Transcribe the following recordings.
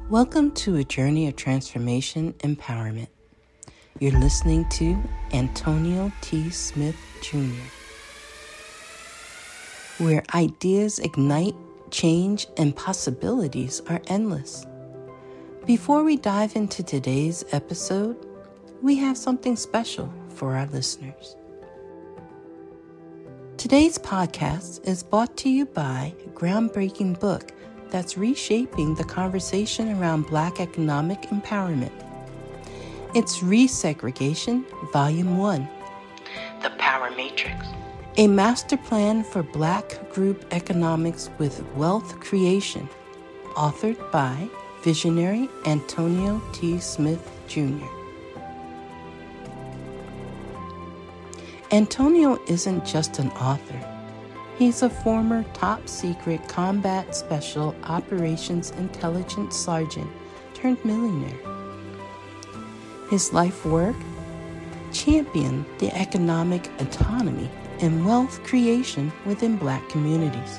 Welcome to a journey of transformation empowerment. You're listening to Antonio T. Smith Jr., where ideas ignite, change, and possibilities are endless. Before we dive into today's episode, we have something special for our listeners. Today's podcast is brought to you by a groundbreaking book that's reshaping the conversation around Black economic empowerment. It's Resegregation, Volume 1, The Power Matrix, a master plan for Black group economics with wealth creation, authored by visionary Antonio T. Smith Jr. Antonio isn't just an author. He's a former top-secret Combat Special Operations Intelligence Sergeant turned millionaire. His life work championed the economic autonomy and wealth creation within Black communities.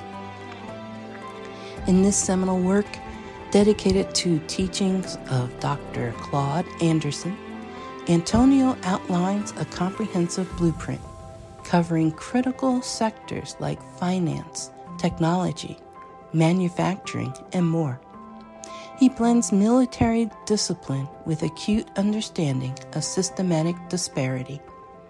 In this seminal work, dedicated to teachings of Dr. Claude Anderson, Antonio outlines a comprehensive blueprint covering critical sectors like finance, technology, manufacturing, and more. He blends military discipline with acute understanding of systematic disparity.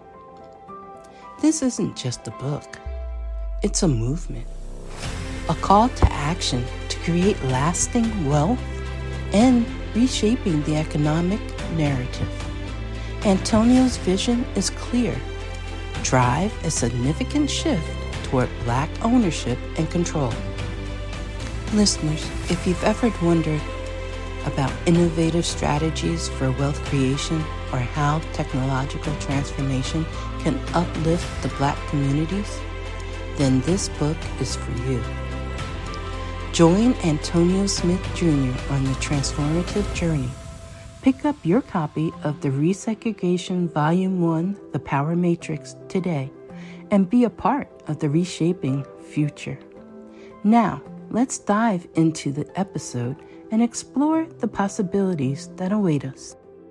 This isn't just a book. It's a movement, a call to action to create lasting wealth and reshaping the economic narrative. Antonio's vision is clear. Drive a significant shift toward Black ownership and control. Listeners, if you've ever wondered about innovative strategies for wealth creation or how technological transformation can uplift the Black communities, then this book is for you. Join Antonio Smith Jr. on the transformative journey. Pick up your copy of the Resegregation Volume 1, The Power Matrix, today and be a part of the reshaping future. Now, let's dive into the episode and explore the possibilities that await us.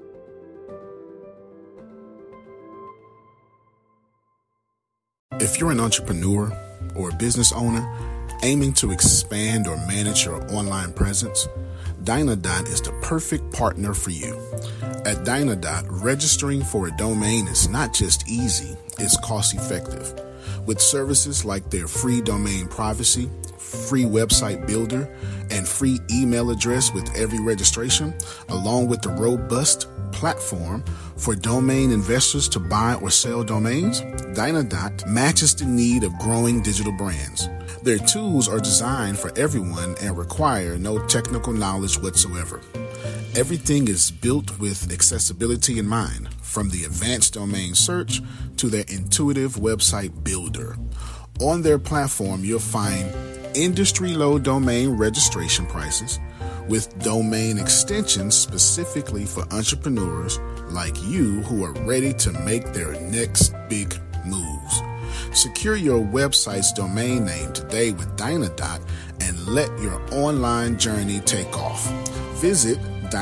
If you're an entrepreneur or a business owner aiming to expand or manage your online presence, Dynadot is the perfect partner for you. At Dynadot, registering for a domain is not just easy, it's cost-effective. With services like their free domain privacy, free website builder, and free email address with every registration, along with the robust platform for domain investors to buy or sell domains, Dynadot matches the need of growing digital brands. Their tools are designed for everyone and require no technical knowledge whatsoever. Everything is built with accessibility in mind, from the advanced domain search to their intuitive website builder. On their platform, you'll find industry-low domain registration prices with domain extensions specifically for entrepreneurs like you who are ready to make their next big moves. Secure your website's domain name today with Dynadot and let your online journey take off. Visit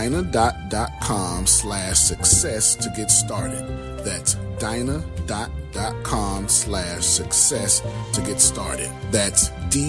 Dynadot.com/success to get started. That's Dynadot.com/success to get started. That's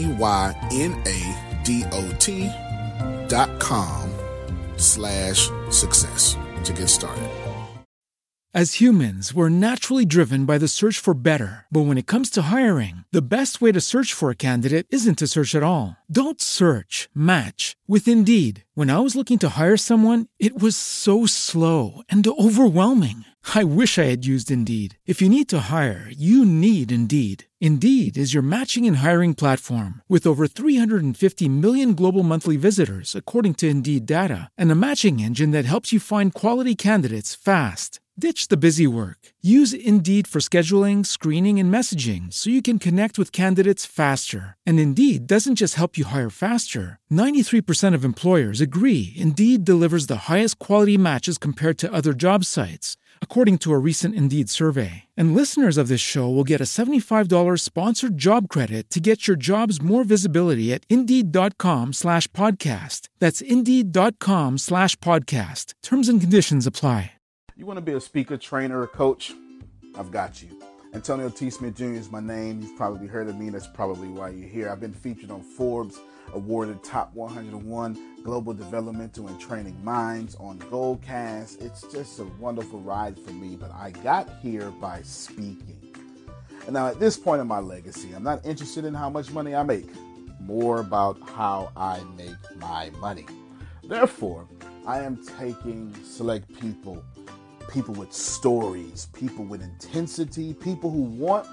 Dynadot.com/success to get started. As humans, we're naturally driven by the search for better. But when it comes to hiring, the best way to search for a candidate isn't to search at all. Don't search, match with Indeed. When I was looking to hire someone, it was so slow and overwhelming. I wish I had used Indeed. If you need to hire, you need Indeed. Indeed is your matching and hiring platform with over 350 million global monthly visitors, according to Indeed data, and a matching engine that helps you find quality candidates fast. Ditch the busy work. Use Indeed for scheduling, screening, and messaging so you can connect with candidates faster. And Indeed doesn't just help you hire faster. 93% of employers agree Indeed delivers the highest quality matches compared to other job sites. according to a recent Indeed survey. And listeners of this show will get a $75 sponsored job credit to get your jobs more visibility at Indeed.com/podcast. That's Indeed.com/podcast. Terms and conditions apply. You want to be a speaker, trainer, or coach? I've got you. Antonio T. Smith Jr. is my name. You've probably heard of me. That's probably why you're here. I've been featured on Forbes, awarded Top 101 Global Developmental and Training Minds on Goldcast. It's just a wonderful ride for me, but I got here by speaking. And now at this point in my legacy, I'm not interested in how much money I make, more about how I make my money. Therefore, I am taking select people with stories, people with intensity, people who want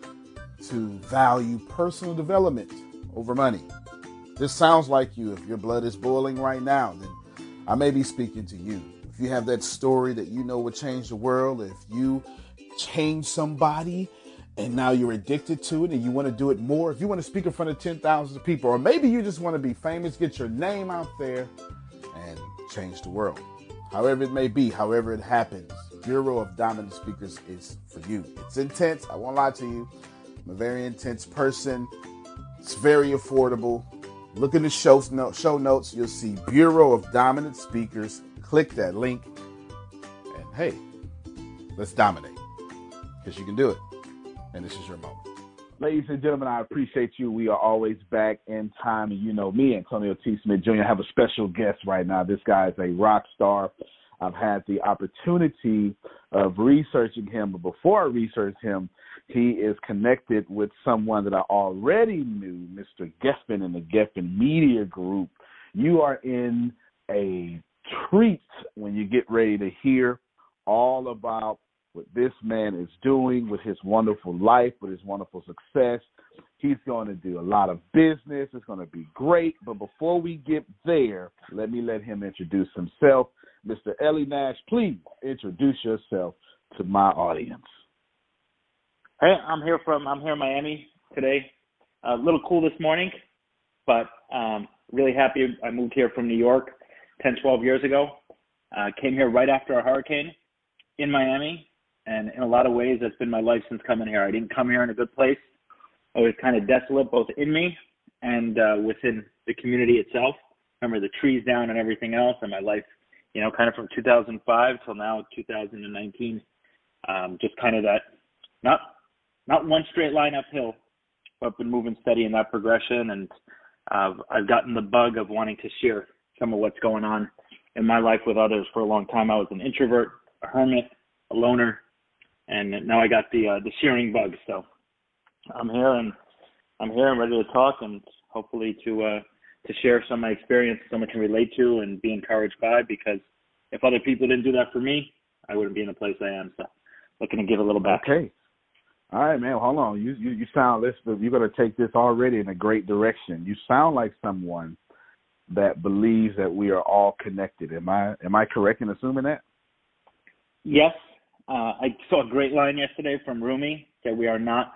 to value personal development over money. This sounds like you. If your blood is boiling right now, then I may be speaking to you. If you have that story that you know would change the world, if you change somebody and now you're addicted to it and you want to do it more, if you want to speak in front of 10,000 people, or maybe you just want to be famous, get your name out there and change the world. However it may be, however it happens, Bureau of Dominant Speakers is for you. It's intense. I won't lie to you. I'm a very intense person. It's very affordable. Look in the show notes. You'll see Bureau of Dominant Speakers. Click that link. And hey, let's dominate. Because you can do it. And this is your moment. Ladies and gentlemen, I appreciate you. We are always back in time. And you know me, Antonio T. Smith Jr. I have a special guest right now. This guy is a rock star. I've had the opportunity of researching him. But before I researched him, he is connected with someone that I already knew, Mr. Geffen in the Geffen Media Group. You are in a treat when you get ready to hear all about what this man is doing with his wonderful life, with his wonderful success. He's going to do a lot of business. It's going to be great. But before we get there, let him introduce himself. Mr. Ellie Nash, please introduce yourself to my audience. Hey, I'm here in Miami today. A little cool this morning, but really happy. I moved here from New York 10, 12 years ago. Came here right after a hurricane in Miami, and in a lot of ways, that's been my life since coming here. I didn't come here in a good place. I was kind of desolate, both in me and within the community itself. Remember the trees down and everything else, and my life, kind of from 2005 till now 2019, just kind of that, not one straight line uphill, but been moving steady in that progression. And I've gotten the bug of wanting to share some of what's going on in my life with others for a long time. I was an introvert, a hermit, a loner, and now I got the sharing bug. So I'm here and ready to talk, and hopefully to share some of my experience someone can relate to and be encouraged by, because if other people didn't do that for me, I wouldn't be in the place I am. So looking to give a little back. Okay. All right, man. Hold on. You sound, you're going to take this already in a great direction. You sound like someone that believes that we are all connected. Am I correct in assuming that? Yes. I saw a great line yesterday from Rumi that we are not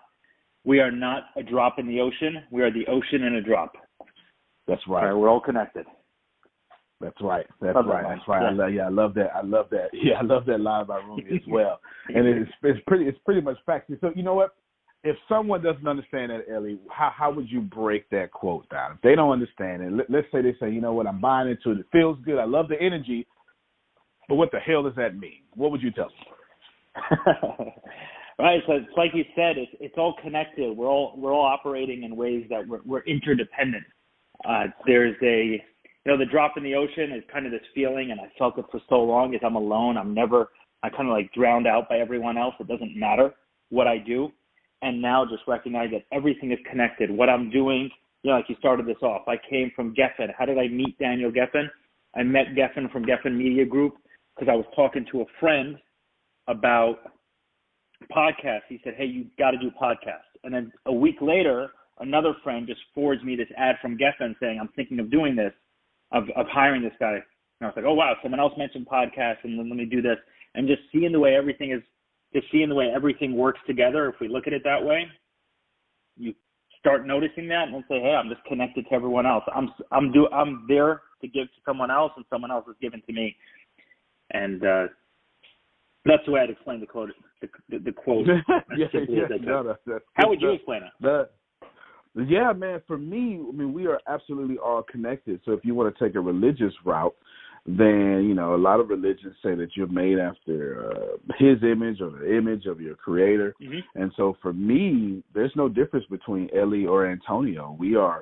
a drop in the ocean. We are the ocean in a drop. That's right. We're all connected. That's right. That's right. Yeah. I love that. Yeah, I love that line by Rumi as well. And it's pretty much facts. So you know what? If someone doesn't understand that, Ellie, how would you break that quote down? If they don't understand it, let's say they say, you know what, I'm buying into it. It feels good. I love the energy. But what the hell does that mean? What would you tell them? Right. So it's like you said, it's all connected. We're all operating in ways that we're interdependent. There's the drop in the ocean is kind of this feeling, and I felt it for so long, is I'm alone. I'm kind of like drowned out by everyone else. It doesn't matter what I do. And now just recognize that everything is connected. What I'm doing, like you started this off, I came from Geffen. How did I meet Daniel Geffen? I met Geffen from Geffen Media Group because I was talking to a friend about podcasts. He said, hey, you got to do podcasts. And then a week later, another friend just forwards me this ad from Geffen saying, I'm thinking of doing this, of hiring this guy. And I was like, oh, wow, someone else mentioned podcasts, and then let me do this. And just seeing the way everything works together, if we look at it that way, you start noticing that and say, hey, I'm just connected to everyone else. I'm there to give to someone else, and someone else is given to me. And That's the way I'd explain the quote. The quote. How would you explain it? Yeah, man, for me, I mean, we are absolutely all connected. So if you want to take a religious route, then, you know, a lot of religions say that you're made after his image or the image of your creator. Mm-hmm. And so for me, there's no difference between Ellie or Antonio. We are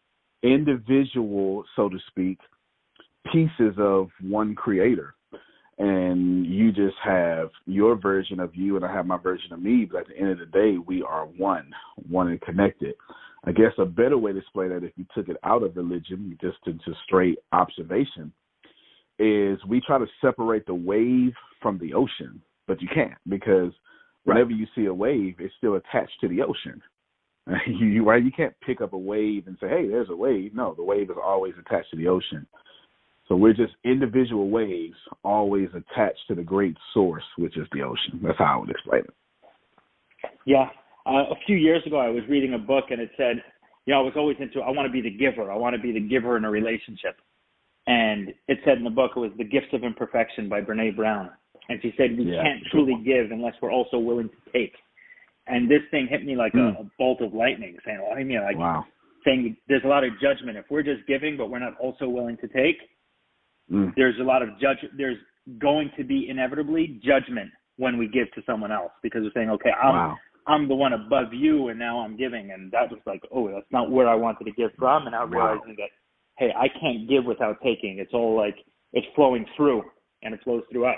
individual, so to speak, pieces of one creator. And you just have your version of you and I have my version of me. But at the end of the day, we are one and connected. I guess a better way to explain that, if you took it out of religion, just into straight observation, is we try to separate the wave from the ocean, but you can't, because whenever you see a wave, it's still attached to the ocean. You can't pick up a wave and say, hey, there's a wave. No, the wave is always attached to the ocean. So we're just individual waves always attached to the great source, which is the ocean. That's how I would explain it. Yeah. A few years ago, I was reading a book, and it said, you know, I was always into, I want to be the giver. I want to be the giver in a relationship. And it said in the book, it was The Gifts of Imperfection by Brene Brown. And she said, we can't truly give unless we're also willing to take. And this thing hit me like a bolt of lightning, saying, well, I mean, like, saying there's a lot of judgment. If we're just giving, but we're not also willing to take, there's a lot of there's going to be inevitably judgment when we give to someone else, because we're saying, okay, I'm the one above you, and now I'm giving. And that was like, oh, that's not where I wanted to give from. And now realizing that, hey, I can't give without taking. It's all like, it's flowing through, and it flows through us.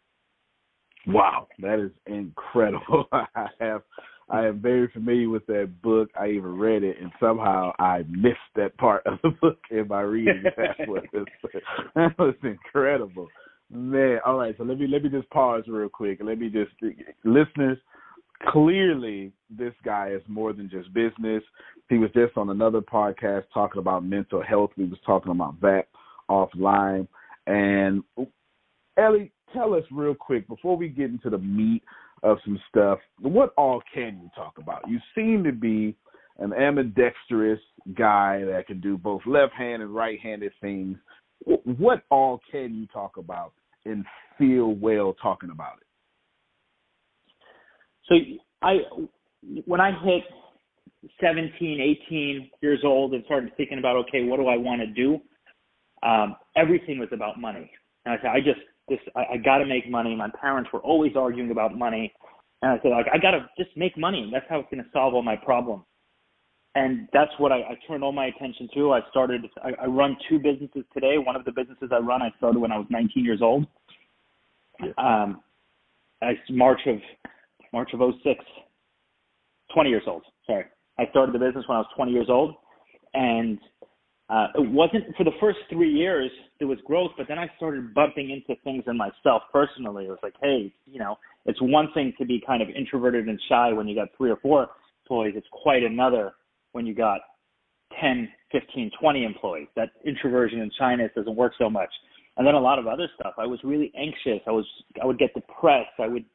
Wow, that is incredible. I am very familiar with that book. I even read it, and somehow I missed that part of the book in my reading. That was incredible. Man, all right, so let me just pause real quick. Let me just, listeners, clearly this guy is more than just business. He was just on another podcast talking about mental health. We was talking about that offline. And Ellie, tell us real quick, before we get into the meat of some stuff, what all can you talk about? You seem to be an ambidextrous guy that can do both left-handed and right-handed things. What all can you talk about and feel well talking about it? So when I hit 17, 18 years old and started thinking about, okay, what do I want to do? Everything was about money. And I said, I got to make money. My parents were always arguing about money. And I said, like, I got to just make money. That's how it's going to solve all my problems. And that's what I turned all my attention to. I run two businesses today. One of the businesses I run, I started when I was 19 years old. March of 06, 20 years old. Sorry. I started the business when I was 20 years old. And it wasn't, for the first 3 years, there was growth, but then I started bumping into things in myself personally. It was like, hey, you know, it's one thing to be kind of introverted and shy when you got 3 or 4 employees. It's quite another when you got 10, 15, 20 employees. That introversion and shyness doesn't work so much. And then a lot of other stuff. I was really anxious. I would get depressed.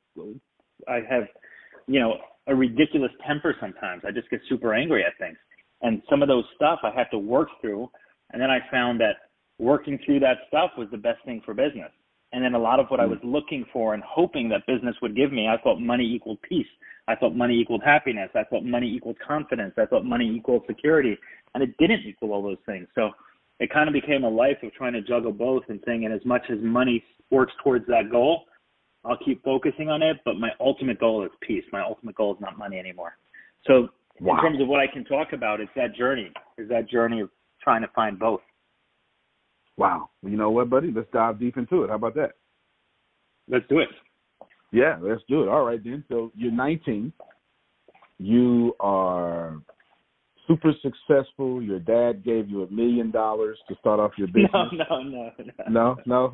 I have, you know, a ridiculous temper sometimes. I just get super angry at things. And some of those stuff I had to work through. And then I found that working through that stuff was the best thing for business. And then a lot of what I was looking for and hoping that business would give me, I thought money equaled peace. I thought money equaled happiness. I thought money equaled confidence. I thought money equaled security. And it didn't equal all those things. So it kind of became a life of trying to juggle both and saying, and as much as money works towards that goal, I'll keep focusing on it. But my ultimate goal is peace. My ultimate goal is not money anymore. So in terms of what I can talk about, it's that journey. Is that journey of trying to find both. Wow. You know what, buddy? Let's dive deep into it. How about that? Let's do it. Yeah, let's do it. All right, then. So you're 19. You are super successful. Your dad gave you $1 million to start off your business. No, not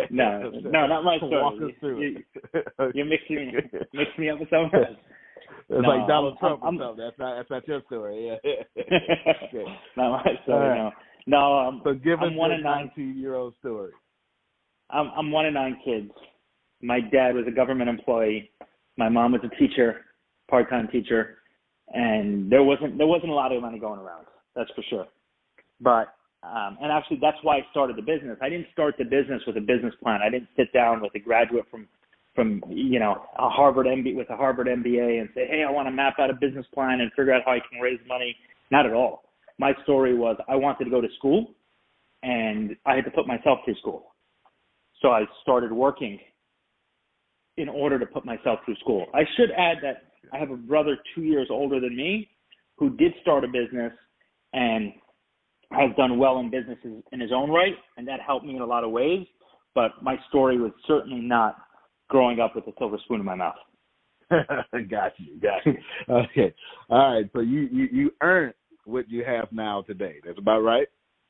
my story. Walk us through it. You're mixing me up with someone else. It's like Donald Trump or something. That's not your story. Yeah. Okay. Not my story. No. So give us your 19-year-old story. I'm one of 9 kids. My dad was a government employee. My mom was a teacher, part-time teacher, and there wasn't a lot of money going around. That's for sure. But and actually, that's why I started the business. I didn't start the business with a business plan. I didn't sit down with a graduate from from a Harvard MBA with a Harvard MBA and say, hey, I want to map out a business plan and figure out how I can raise money. Not at all. My story was I wanted to go to school, and I had to put myself through school. So I started working in order to put myself through school. I should add that I have a brother 2 years older than me who did start a business and has done well in businesses in his own right, and that helped me in a lot of ways. But my story was certainly not growing up with a silver spoon in my mouth. Got you. Okay. All right. So you earned what you have now today. That's about right?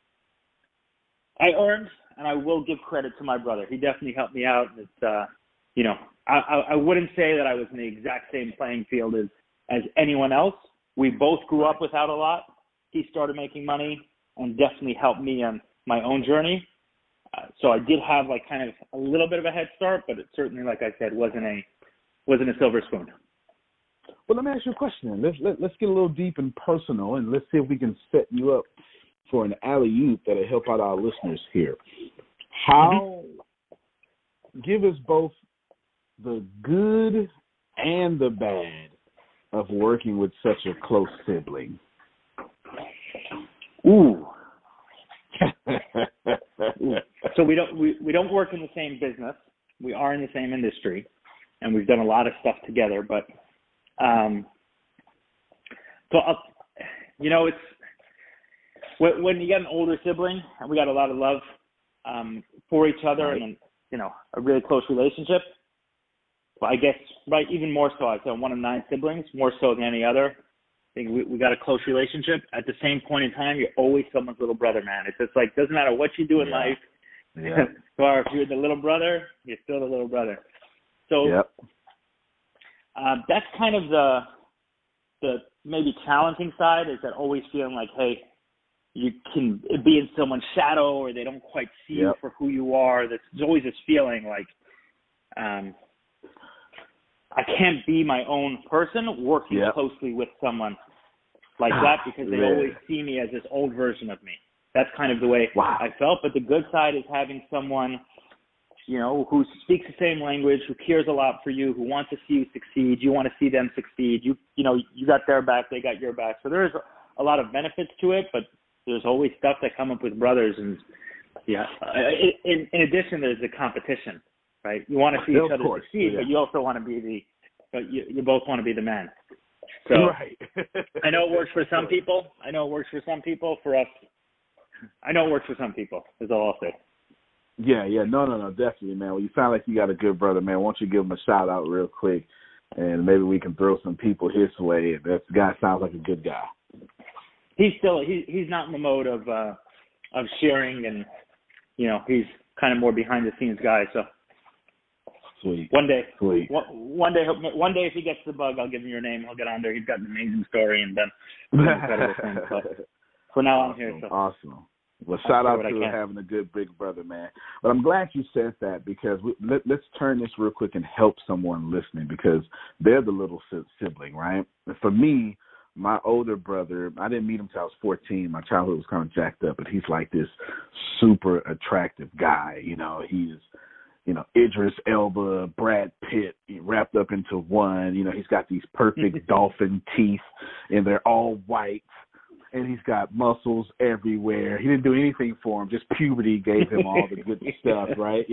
I earned, and I will give credit to my brother. He definitely helped me out. It's, I wouldn't say that I was in the exact same playing field as anyone else. We both grew up without a lot. He started making money and definitely helped me on my own journey. So I did have like kind of a little bit of a head start, but it certainly, like I said, wasn't a silver spoon. Well, let me ask you a question. Let's get a little deep and personal, and let's see if we can set you up for an alley-oop that'll help out our listeners here. Give us both the good and the bad of working with such a close sibling. Ooh. So we don't work in the same business. We are in the same industry, and we've done a lot of stuff together. But it's when you get an older sibling, and we got a lot of love for each other, right, and a really close relationship. But I guess even more so. I'm one of 9 siblings, more so than any other. I think we got a close relationship. At the same point in time, you're always someone's little brother, man. It's just like, doesn't matter what you do in life. Yeah. Or if you're the little brother, you're still the little brother. So that's kind of the maybe challenging side, is that always feeling like, hey, you can be in someone's shadow, or they don't quite see you for who you are. There's always this feeling like I can't be my own person working closely with someone like that, because they always see me as this old version of me. That's kind of the way I felt. But the good side is having someone, who speaks the same language, who cares a lot for you, who wants to see you succeed. You want to see them succeed. You got their back, they got your back. So there's a lot of benefits to it, but there's always stuff that come up with brothers. And in addition, there's the competition. Right, you want to see each other succeed, but you also want to be you both want to be the man. So I know it works for some people. For us, I know it works for some people. Is all I'll say. Yeah, no, definitely, man. Well, you sound like you got a good brother, man. Why don't you give him a shout out real quick, and maybe we can throw some people his way. That guy sounds like a good guy. He's not in the mode of sharing, and he's kind of more behind the scenes guy. So. Sweet. One day, Sweet. One day, if he gets the bug, I'll give him your name. He'll get on there. He's got an amazing story and done incredible things. But for now, I'm here. So. Awesome. Well, shout out to having a good big brother, man. But I'm glad you said that, because let's turn this real quick and help someone listening, because they're the little sibling, right? And for me, my older brother, I didn't meet him till I was 14. My childhood was kind of jacked up, but he's like this super attractive guy. He's Idris Elba, Brad Pitt, wrapped up into one. He's got these perfect dolphin teeth, and they're all white, and he's got muscles everywhere. He didn't do anything for him; just puberty gave him all the good stuff, right?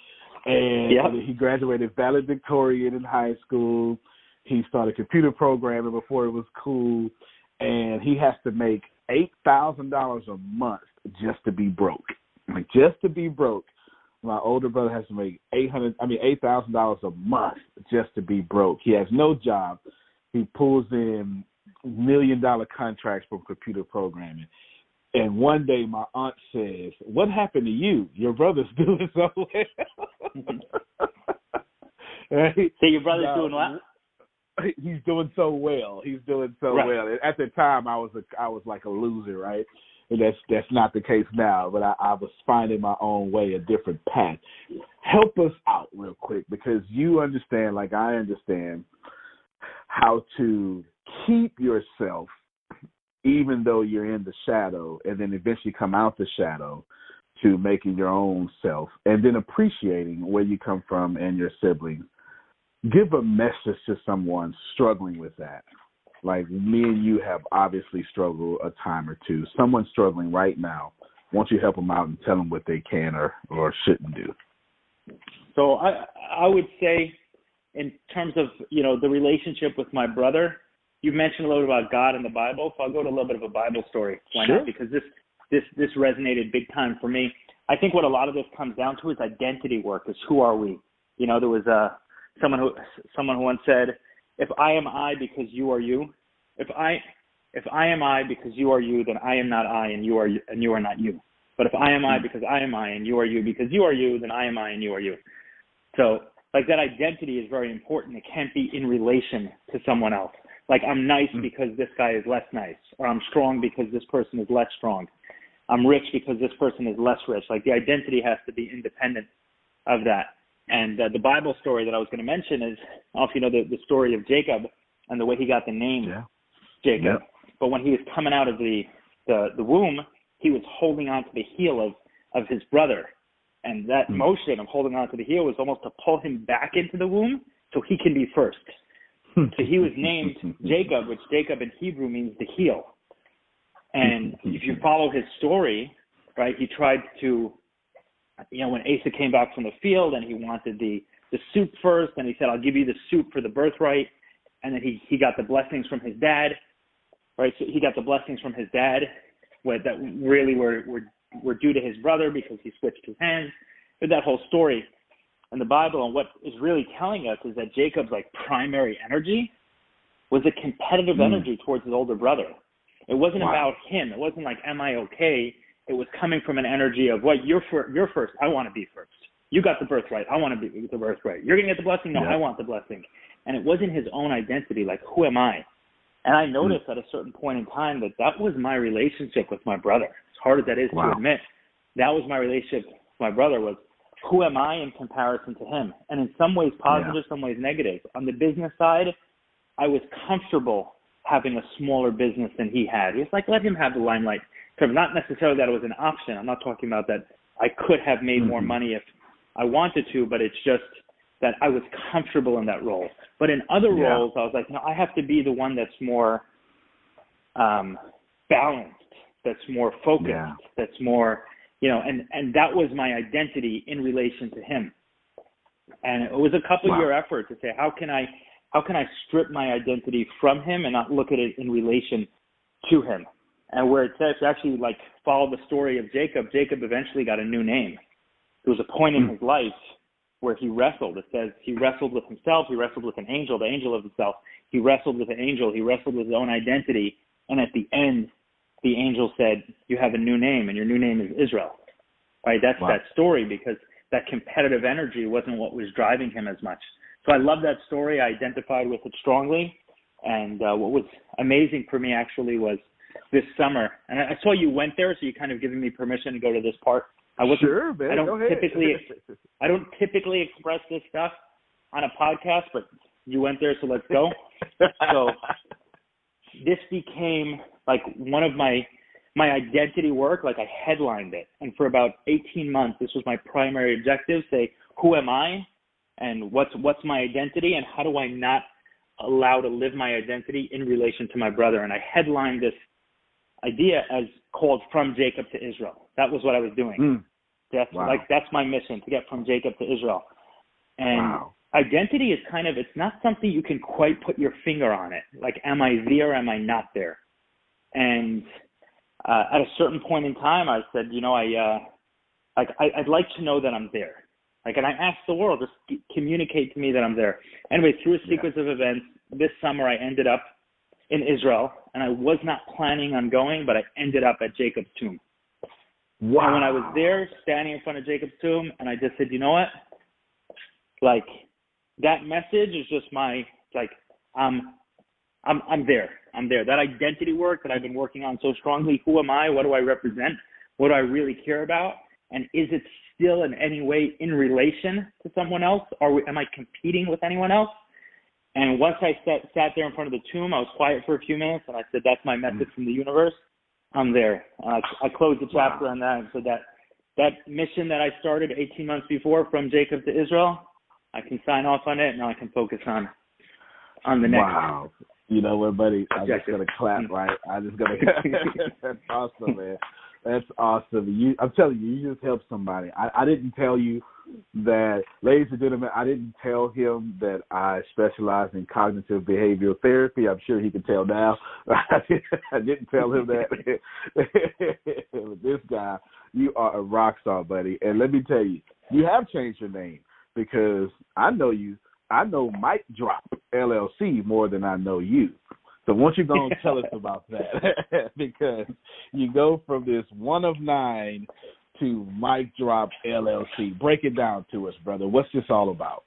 And he graduated valedictorian in high school. He started computer programming before it was cool, and he has to make $8,000 a month just to be broke. Just to be broke. My older brother has to make $8,000 a month just to be broke. He has no job. He pulls in $1 million contracts from computer programming. And one day my aunt says, "What happened to you? Your brother's doing so well." Right? So your brother's doing what? He's doing so well. Well. At the time, I was like a loser, right? And that's not the case now, but I was finding my own way, a different path. Help us out real quick, because you understand, like I understand, how to keep yourself even though you're in the shadow, and then eventually come out the shadow to making your own self, and then appreciating where you come from and your siblings. give a message to someone struggling with that. Like me and you have obviously struggled a time or two. Someone struggling right now, won't you help them out and tell them what they can or shouldn't do? So I would say, in terms of, the relationship with my brother, you mentioned a little bit about God in the Bible, so I'll go to a little bit of a Bible story. Why Sure. not? Because this resonated big time for me. I think what a lot of this comes down to is identity work. Is who are we? There was someone who once said, "If I am I because you are you, if I am I because you are you, then I am not I and you are not you. But if I am I because I am I and you are you because you are you, then I am I and you are you." So like that identity is very important. It can't be in relation to someone else. Like I'm nice because this guy is less nice, or I'm strong because this person is less strong. I'm rich because this person is less rich. Like the identity has to be independent of that. And the Bible story that I was going to mention is, I don't know if you know the story of Jacob and the way he got the name Jacob. Yeah. But when he was coming out of the womb, he was holding on to the heel of his brother. And that motion of holding on to the heel was almost to pull him back into the womb so he can be first. So he was named Jacob, which Jacob in Hebrew means the heel. And if you follow his story, right, he tried to, when Asa came back from the field and he wanted the soup first, and he said, "I'll give you the soup for the birthright." And then he got the blessings from his dad, right? So he got the blessings from his dad that really were due to his brother because he switched his hands. But that whole story in the Bible, and what is really telling us is that Jacob's primary energy was a competitive energy towards his older brother. It wasn't about him. It wasn't like, am I okay? It was coming from an energy of, what, you're first. I want to be first. You got the birthright. I want to be the birthright. You're going to get the blessing. No, I want the blessing. And it wasn't his own identity. Like, who am I? And I noticed at a certain point in time that was my relationship with my brother. As hard as that is to admit, that was my relationship with my brother, was who am I in comparison to him? And in some ways positive, some ways negative. On the business side, I was comfortable having a smaller business than he had. It's like, let him have the limelight. So not necessarily that it was an option. I'm not talking about that I could have made more money if I wanted to, but it's just that I was comfortable in that role. But in other roles, I was like, no, I have to be the one that's more balanced, that's more focused, that's more, and that was my identity in relation to him. And it was a couple-year effort to say, how can I strip my identity from him and not look at it in relation to him? And where it says, actually, follow the story of Jacob, Jacob eventually got a new name. There was a point in his life where he wrestled. It says he wrestled with himself, he wrestled with an angel, the angel of himself. He wrestled with an angel, he wrestled with his own identity. And at the end, the angel said, you have a new name, and your new name is Israel. Right? That's that story, because that competitive energy wasn't what was driving him as much. So I love that story. I identified with it strongly. And what was amazing for me actually was this summer, and I saw you went there, so you kind of giving me permission to go to this part. Sure, man. I don't typically express this stuff on a podcast, but you went there, so let's go. So this became one of my identity work. I headlined it, and for about 18 months, this was my primary objective: say, who am I, and what's my identity, and how do I not allow to live my identity in relation to my brother? And I headlined this idea as called From Jacob to Israel. That was what I was doing. That's my mission, to get from Jacob to Israel. And identity is it's not something you can quite put your finger on it. Am I there? Am I not there? And at a certain point in time, I said, I'd like to know that I'm there. And I asked the world, just communicate to me that I'm there. Anyway, through a sequence of events, this summer I ended up in Israel, and I was not planning on going, but I ended up at Jacob's tomb. Wow. And when I was there, standing in front of Jacob's tomb, and I just said, you know what? That message is just I'm there. I'm there. That identity work that I've been working on so strongly. Who am I? What do I represent? What do I really care about? And is it still in any way in relation to someone else? Am I competing with anyone else? And once I sat there in front of the tomb, I was quiet for a few minutes, and I said, that's my message from the universe. I'm there. I closed the chapter on that and said that mission that I started 18 months before, From Jacob to Israel, I can sign off on it, and now I can focus on the next. Wow. You know what, buddy? I'm just objective. going to clap, right? I'm just going to – that's awesome, man. That's awesome. I'm telling you, you just helped somebody. I didn't tell you that, ladies and gentlemen, I didn't tell him that I specialize in cognitive behavioral therapy. I'm sure he can tell now. I didn't tell him that. This guy, you are a rock star, buddy. And let me tell you, you have changed your name because I know Mic Drop LLC more than I know you. So why don't you go and tell us about that? Because you go from this one of nine to Mic Drop LLC. Break it down to us, brother. What's this all about?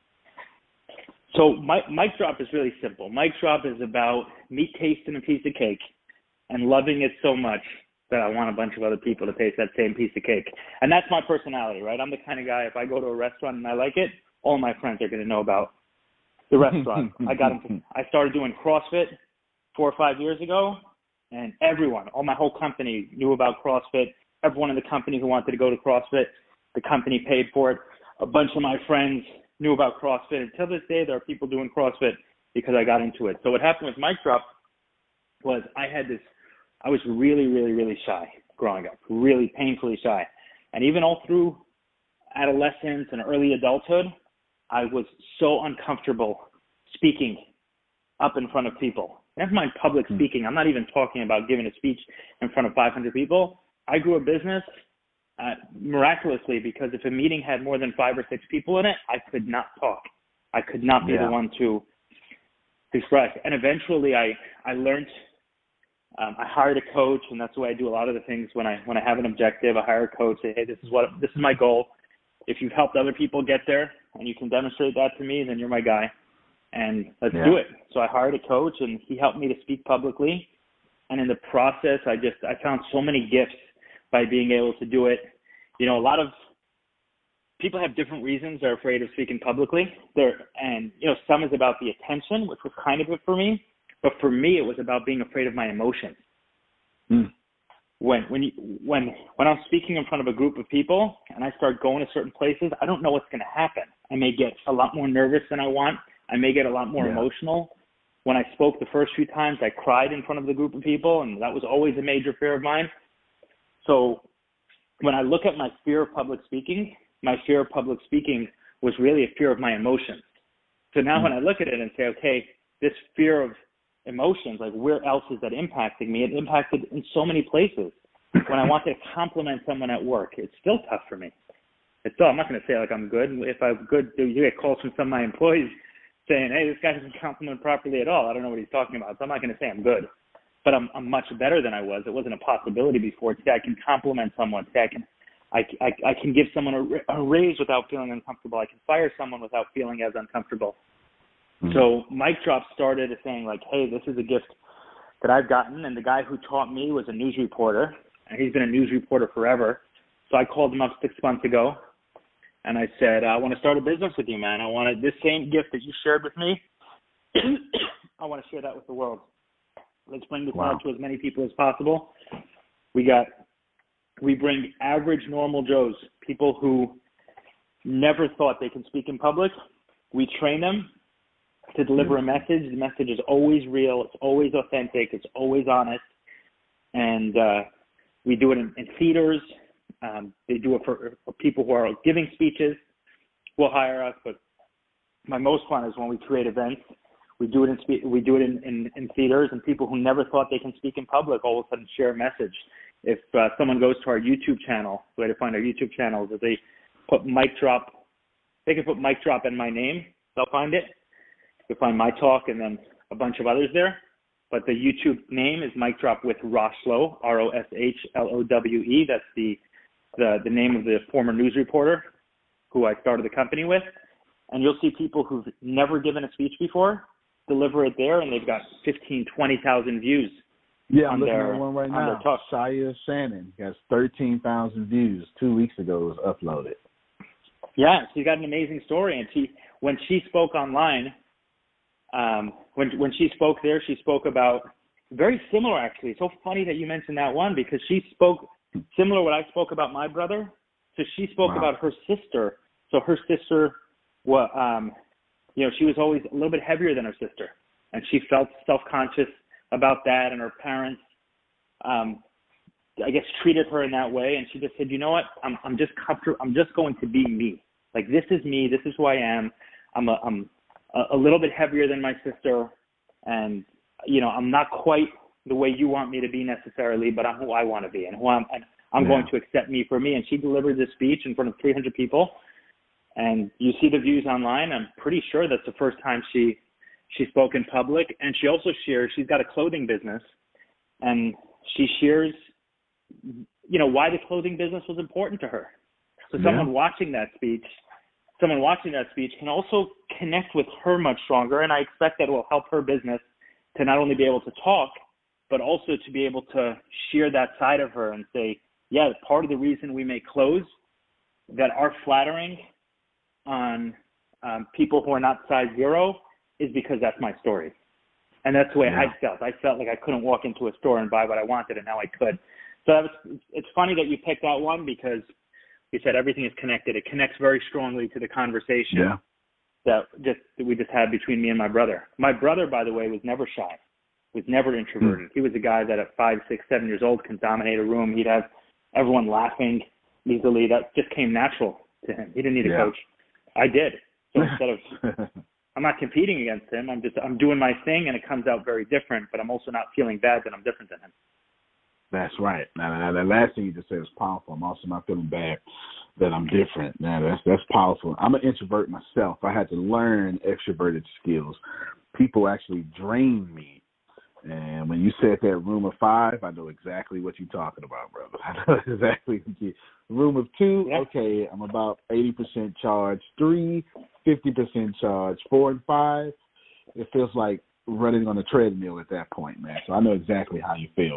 So Mic Drop is really simple. Mic Drop is about me tasting a piece of cake and loving it so much that I want a bunch of other people to taste that same piece of cake. And that's my personality, right? I'm the kind of guy, if I go to a restaurant and I like it, all my friends are going to know about the restaurant. I started doing CrossFit 4 or 5 years ago, and all my whole company knew about CrossFit. Everyone in the company who wanted to go to CrossFit, the company paid for it. A bunch of my friends knew about CrossFit. And till this day, there are people doing CrossFit because I got into it. So what happened with Mic Drop was I was really, really, really shy growing up, really painfully shy. And even all through adolescence and early adulthood, I was so uncomfortable speaking up in front of people. Never mind public speaking. I'm not even talking about giving a speech in front of 500 people. I grew a business miraculously because if a meeting had more than 5 or 6 people in it, I could not talk. I could not be the one to express. And eventually I learned, I hired a coach, and that's the way I do a lot of the things when I have an objective. I hire a coach, say, hey, this is my goal. If you've helped other people get there and you can demonstrate that to me, then you're my guy. And let's do it. So I hired a coach, and he helped me to speak publicly. And in the process, I found so many gifts by being able to do it. You know, a lot of people have different reasons they're afraid of speaking publicly. Some is about the attention, which was kind of it for me. But for me, it was about being afraid of my emotions. When I'm speaking in front of a group of people and I start going to certain places, I don't know what's going to happen. I may get a lot more nervous than I want. I may get a lot more emotional. When I spoke the first few times, I cried in front of the group of people, and that was always a major fear of mine. So when I look at my fear of public speaking was really a fear of my emotions. So now when I look at it and say, okay, this fear of emotions, like where else is that impacting me? It impacted in so many places. When I wanted to compliment someone at work, it's still tough for me. I'm not going to say like I'm good. If I'm good, you get calls from some of my employees saying, hey, this guy doesn't compliment properly at all. I don't know what he's talking about. So I'm not going to say I'm good, but I'm much better than I was. It wasn't a possibility before. Today I can compliment someone. Today I can give someone a raise without feeling uncomfortable. I can fire someone without feeling as uncomfortable. So Mic Drop started as saying like, hey, this is a gift that I've gotten. And the guy who taught me was a news reporter, and he's been a news reporter forever. So I called him up 6 months ago. And I said, I want to start a business with you, man. I wanted this same gift that you shared with me. I want to share that with the world. Let's bring this out to as many people as possible. We bring average, normal Joes, people who never thought they can speak in public. We train them to deliver a message. The message is always real. It's always authentic. It's always honest. And we do it in theaters. They do it for people who are giving speeches. Will hire us, but my most fun is when we create events. We do it in theaters, and people who never thought they can speak in public all of a sudden share a message. If someone goes to our YouTube channel, the way to find our YouTube channel is if they put Mic Drop. They can put Mic Drop and my name. They'll find it. You'll find my talk and then a bunch of others there. But the YouTube name is Mic Drop with Roshlow, Roshlowe. That's the name of the former news reporter who I started the company with. And you'll see people who've never given a speech before deliver it there, and they've got 15,000, 20,000 views. Yeah, I'm looking at one right now. Shia Shannon has 13,000 views. 2 weeks ago it was uploaded. Yeah, she's got an amazing story. And when she spoke online, when she spoke there, she spoke about very similar, actually. It's so funny that you mentioned that one because she spoke similar what I spoke about my brother. So she spoke about her sister. So her sister well, she was always a little bit heavier than her sister, and she felt self-conscious about that, and her parents, I guess, treated her in that way, and she just said, you know what, I'm just going to be me. Like, this is me. This is who I am. I'm a little bit heavier than my sister, and I'm not quite the way you want me to be necessarily, but I'm who I want to be, and who I'm going to accept me for me. And she delivered this speech in front of 300 people, and you see the views online. I'm pretty sure that's the first time she spoke in public. And she also shares, she's got a clothing business, and she shares, why the clothing business was important to her. So someone watching that speech can also connect with her much stronger, and I expect that will help her business to not only be able to talk, but also to be able to share that side of her and say, yeah, part of the reason we make clothes that are flattering on people who are not size 0 is because that's my story. And that's the way I felt. I felt like I couldn't walk into a store and buy what I wanted, and now I could. So it's funny that you picked that one, because you said everything is connected. It connects very strongly to the conversation that we just had between me and my brother. My brother, by the way, was never shy, was never introverted. He was a guy that at 5, 6, 7 years old can dominate a room. He'd have everyone laughing easily. That just came natural to him. He didn't need a coach. I did. So instead of, I'm not competing against him. I'm doing my thing, and it comes out very different, but I'm also not feeling bad that I'm different than him. That's right. Now, the last thing you just said is powerful. I'm also not feeling bad that I'm different. Now, that's powerful. I'm an introvert myself. I had to learn extroverted skills. People actually drain me. And when you said that room of 5, I know exactly what you're talking about, brother. I know exactly what you. Room of 2, okay, I'm about 80% charged. 3, 50% charged. 4 and 5, it feels like running on a treadmill at that point, man. So I know exactly how you feel.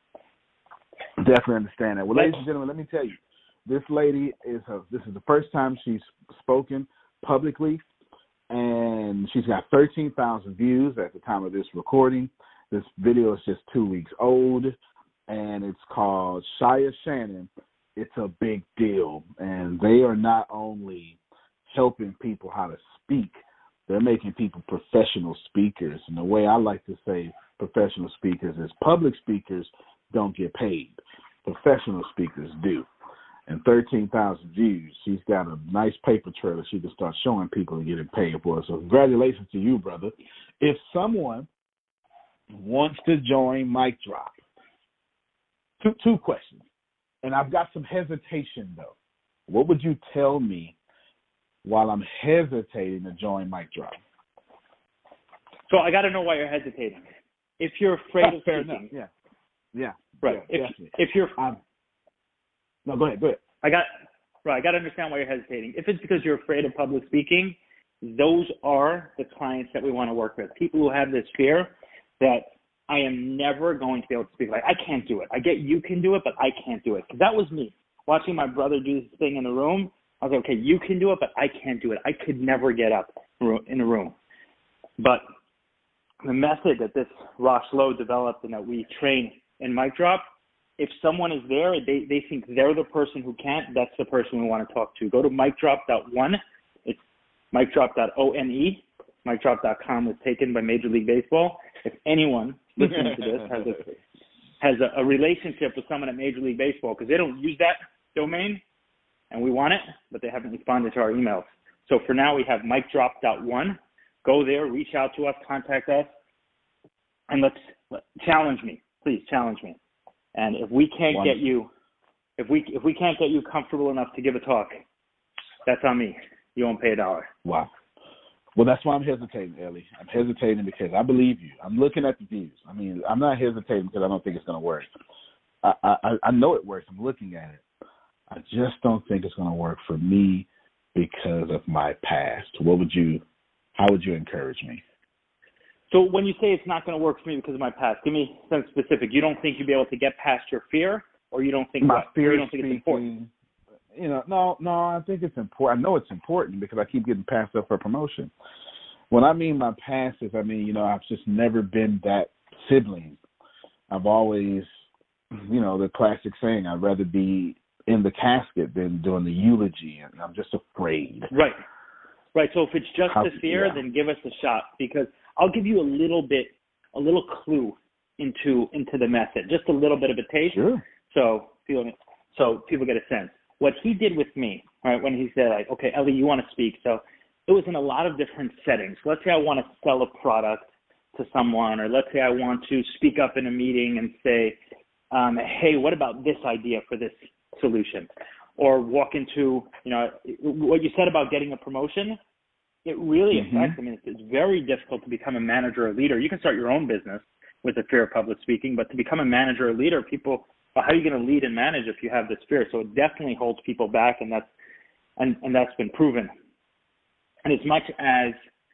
Definitely understand that. Well, ladies and gentlemen, let me tell you, this lady this is the first time she's spoken publicly, and she's got 13,000 views at the time of this recording. This video is just 2 weeks old, and it's called Shia Shannon, It's a Big Deal. And they are not only helping people how to speak, they're making people professional speakers. And the way I like to say professional speakers is public speakers don't get paid. Professional speakers do. And 13,000 views. She's got a nice paper trail that she can start showing people and getting paid for. So congratulations to you, brother. If someone wants to join Mic Drop, two questions. And I've got some hesitation, though. What would you tell me while I'm hesitating to join Mic Drop? So I got to know why you're hesitating. If you're afraid of speaking. Enough. Yeah. Right. Yeah, if you're no, go ahead. I got to understand why you're hesitating. If it's because you're afraid of public speaking, those are the clients that we want to work with. People who have this fear that I am never going to be able to speak. Like, I can't do it. I get you can do it, but I can't do it. Because that was me. Watching my brother do this thing in the room, I was like, okay, you can do it, but I can't do it. I could never get up in a room. But the method that this Rosh Lowe developed and that we train in Mic Drop, if someone is there, they think they're the person who can't, that's the person we want to talk to. Go to micdrop.one. It's micdrop.one. Micdrop.com was taken by Major League Baseball. If anyone listening to this has a relationship with someone at Major League Baseball, because they don't use that domain, and we want it, but they haven't responded to our emails. So for now, we have micdrop.one. Go there, reach out to us, contact us, and let's challenge me. Please challenge me. And if we can't get you, if we can't get you comfortable enough to give a talk, that's on me. You won't pay $1. Wow. Well, that's why I'm hesitating, Ellie. I'm hesitating because I believe you. I'm looking at the views. I mean, I'm not hesitating because I don't think it's going to work. I know it works. I'm looking at it. I just don't think it's going to work for me because of my past. How would you encourage me? So when you say it's not going to work for me because of my past, give me something specific. You don't think you'll be able to get past your fear, or you don't think fear it's important? No, I think it's important. I know it's important because I keep getting passed up for promotion. When I mean my past is, I've just never been that sibling. I've always, the classic saying, I'd rather be in the casket than doing the eulogy, and I'm just afraid. Right. Right. So if it's just the fear, then give us a shot, because I'll give you a little clue into the method, just a little bit of a taste. Sure. So people get a sense. What he did with me, right, when he said, like, okay, Ellie, you want to speak. So it was in a lot of different settings. Let's say I want to sell a product to someone, or let's say I want to speak up in a meeting and say, hey, what about this idea for this solution? Or walk into, what you said about getting a promotion, it really affects. I mean, it's very difficult to become a manager or leader. You can start your own business with the fear of public speaking, but to become a manager or leader, people, well, how are you going to lead and manage if you have this fear? So it definitely holds people back, and that's been proven. And as much as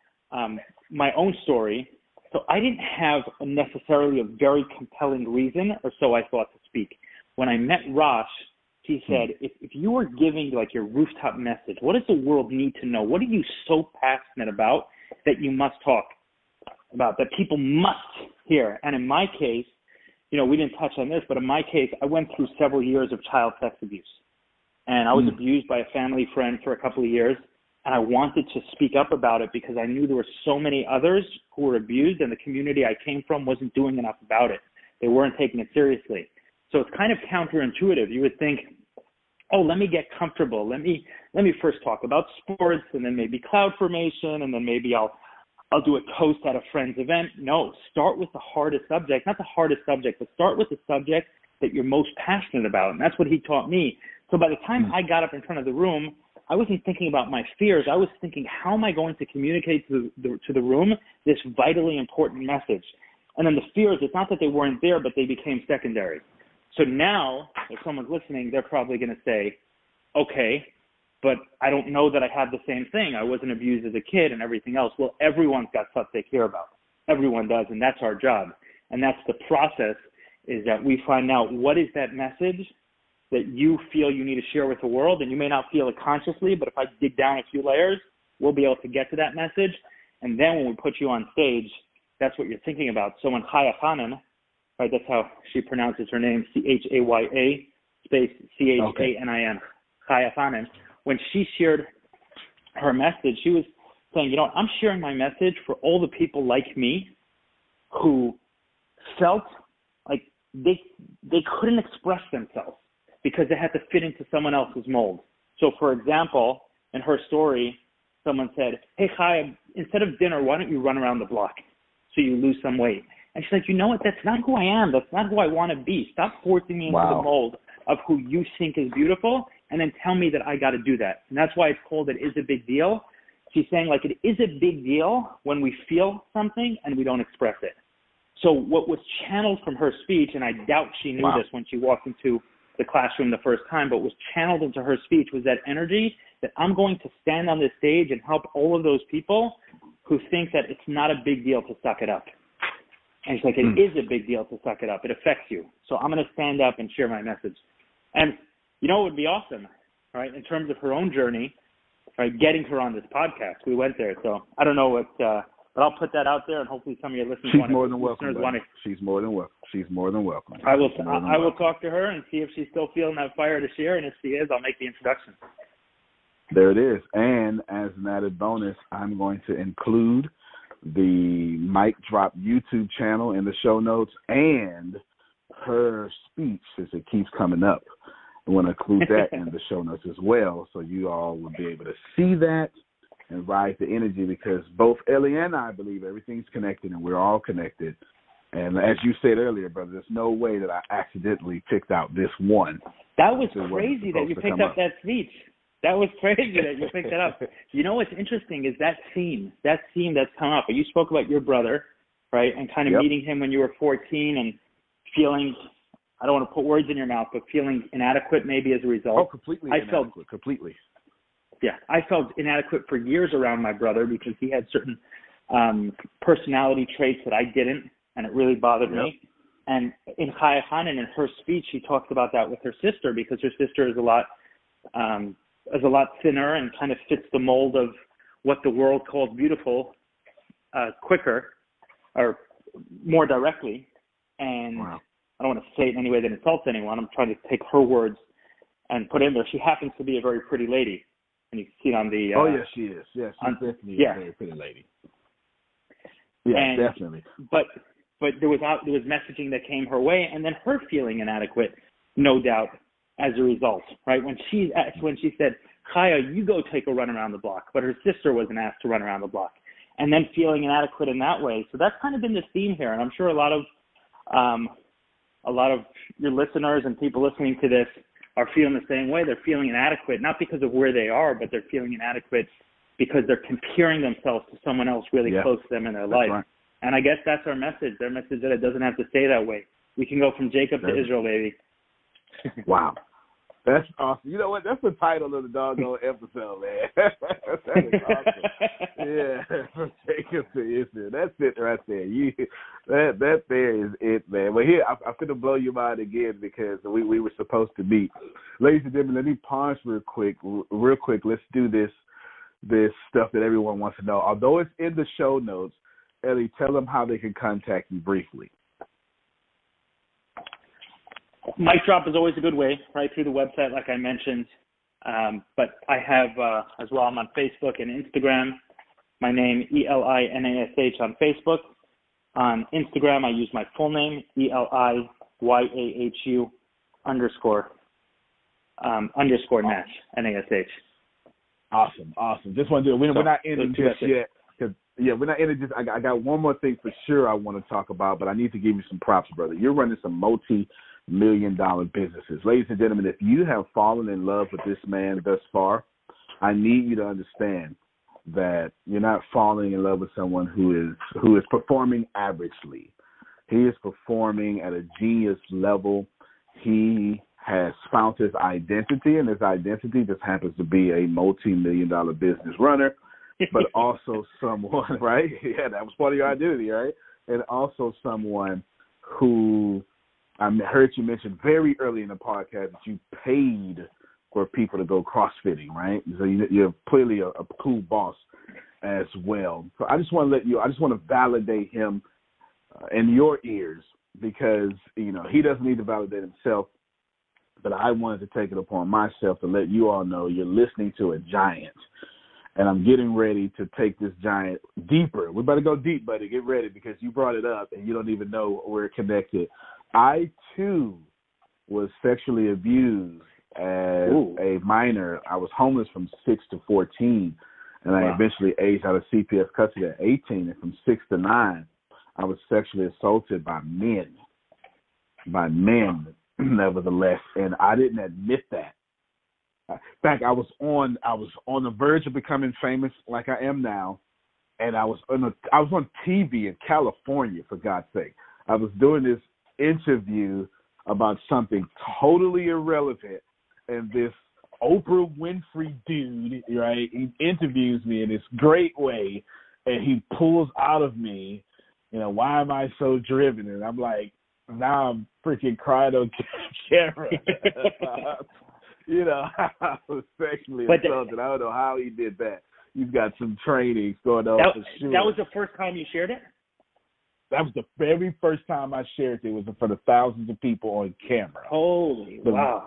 my own story, so I didn't have necessarily a very compelling reason, or so I thought, to speak. When I met Rosh, he said, if you were giving like your rooftop message, what does the world need to know? What are you so passionate about that you must talk about, that people must hear? And in my case, we didn't touch on this, but in my case, I went through several years of child sex abuse. And I was abused by a family friend for a couple of years. And I wanted to speak up about it because I knew there were so many others who were abused, and the community I came from wasn't doing enough about it. They weren't taking it seriously. So it's kind of counterintuitive. You would think, oh, let me get comfortable. Let me first talk about sports, and then maybe cloud formation, and then maybe I'll do a toast at a friend's event. No, start with the hardest subject, not the hardest subject, but start with the subject that you're most passionate about. And that's what he taught me. So by the time I got up in front of the room, I wasn't thinking about my fears. I was thinking, how am I going to communicate to the room this vitally important message? And then the fears, it's not that they weren't there, but they became secondary. So now, if someone's listening, they're probably going to say, okay, but I don't know that I have the same thing. I wasn't abused as a kid and everything else. Well, everyone's got stuff they care about. Everyone does, and that's our job. And that's the process, is that we find out what is that message that you feel you need to share with the world, and you may not feel it consciously, but if I dig down a few layers, we'll be able to get to that message. And then when we put you on stage, that's what you're thinking about. So when Chaya Hanan, right, that's how she pronounces her name, Chaya space Chanin, Chaya Hanan, when she shared her message, she was saying, I'm sharing my message for all the people like me who felt like they couldn't express themselves because they had to fit into someone else's mold. So, for example, in her story, someone said, hey, Chaya, instead of dinner, why don't you run around the block so you lose some weight? And she's like, you know what? That's not who I am. That's not who I want to be. Stop forcing me into the mold of who you think is beautiful, and then tell me that I got to do that. And that's why it's called It Is a Big Deal. She's saying, like, it is a big deal when we feel something and we don't express it. So what was channeled from her speech, and I doubt she knew this when she walked into the classroom the first time, but was channeled into her speech, was that energy that I'm going to stand on this stage and help all of those people who think that it's not a big deal to suck it up. And she's like, it is a big deal to suck it up. It affects you. So I'm going to stand up and share my message. And it would be awesome, right, in terms of her own journey, right, getting her on this podcast. We went there. So I don't know what, but I'll put that out there, and hopefully some of your listeners She's more than welcome. She's more than welcome. She's more than welcome. I will talk to her and see if she's still feeling that fire to share, and if she is, I'll make the introduction. There it is. And as an added bonus, I'm going to include the Mic Drop YouTube channel in the show notes, and her speech, as it keeps coming up. I want to include that in the show notes as well, so you all will be able to see that and ride the energy, because both Ellie and I believe everything's connected, and we're all connected. And as you said earlier, brother, there's no way that I accidentally picked out this one. That was crazy that you picked up that speech. That was crazy that you picked that up. What's interesting is that theme that's come up. You spoke about your brother, right, and kind of meeting him when you were 14 and feeling, I don't want to put words in your mouth, but feeling inadequate maybe as a result. Oh, completely inadequate, completely. Yeah, I felt inadequate for years around my brother because he had certain personality traits that I didn't, and it really bothered me. And in Chaya Hanan, in her speech, she talked about that with her sister, because her sister is a lot thinner and kind of fits the mold of what the world calls beautiful quicker or more directly. And I don't want to say it in any way that insults anyone. I'm trying to take her words and put it in there. She happens to be a very pretty lady. and you can see it on the. Oh yes, she is. Yes, she's definitely a very pretty lady. Yeah, definitely. But there was messaging that came her way, and then her feeling inadequate, no doubt, as a result, right? When she said, "Kaya, you go take a run around the block," but her sister wasn't asked to run around the block, and then feeling inadequate in that way. So that's kind of been the theme here, and I'm sure a lot of your listeners and people listening to this are feeling the same way. They're feeling inadequate, not because of where they are, but they're feeling inadequate because they're comparing themselves to someone else really close to them in their life. Right. And I guess that's our message. Their message that it doesn't have to stay that way. We can go from Jacob to Israel, baby. Wow. That's awesome. You know what? That's the title of the doggone episode, man. That is awesome. Yeah, from Jacob to Israel. That's it right there. That there is it, man. But here, I'm going to blow your mind again because we were supposed to meet. Ladies and gentlemen, let me pause real quick. Let's do this stuff that everyone wants to know. Although it's in the show notes, Ellie, tell them how they can contact you briefly. Mic drop is always a good way, right through the website, like I mentioned. But I have, as well, I'm on Facebook and Instagram. My name, ELINASH on Facebook. On Instagram, I use my full name, ELIYAHU _ Nash, NASH. Awesome. Just want to do it. We're not ending just yet. We're not ending just. I got one more thing for sure I want to talk about, but I need to give you some props, brother. You're running some multi-million-dollar businesses. Ladies and gentlemen, if you have fallen in love with this man thus far, I need you to understand that you're not falling in love with someone who is performing averagely. He is performing at a genius level. He has found his identity, and his identity just happens to be a multi-million-dollar business runner, but also someone, right? Yeah, that was part of your identity, right? And also someone who I heard you mention very early in the podcast that you paid for people to go CrossFitting, right? So you're clearly a cool boss as well. So I just want to validate him in your ears because, you know, he doesn't need to validate himself, but I wanted to take it upon myself to let you all know you're listening to a giant. And I'm getting ready to take this giant deeper. We better go deep, buddy. Get ready because you brought it up and you don't even know we're connected. I, too, was sexually abused as a minor. I was homeless from 6 to 14, and I eventually aged out of CPS custody at 18. And from 6 to 9, I was sexually assaulted by men, nevertheless. And I didn't admit that. In fact, I was on the verge of becoming famous like I am now, and I was on TV in California, for God's sake. I was doing this interview about something totally irrelevant, and this Oprah Winfrey dude, right, he interviews me in this great way, and he pulls out of me, you know, why am I so driven? And I'm like, now I'm freaking crying on camera. You know, I was sexually assaulted. I don't know how he did that. He's got some trainings going on for sure. That was the first time you shared it? That was the very first time I shared it. It was in front of thousands of people on camera. Holy wow.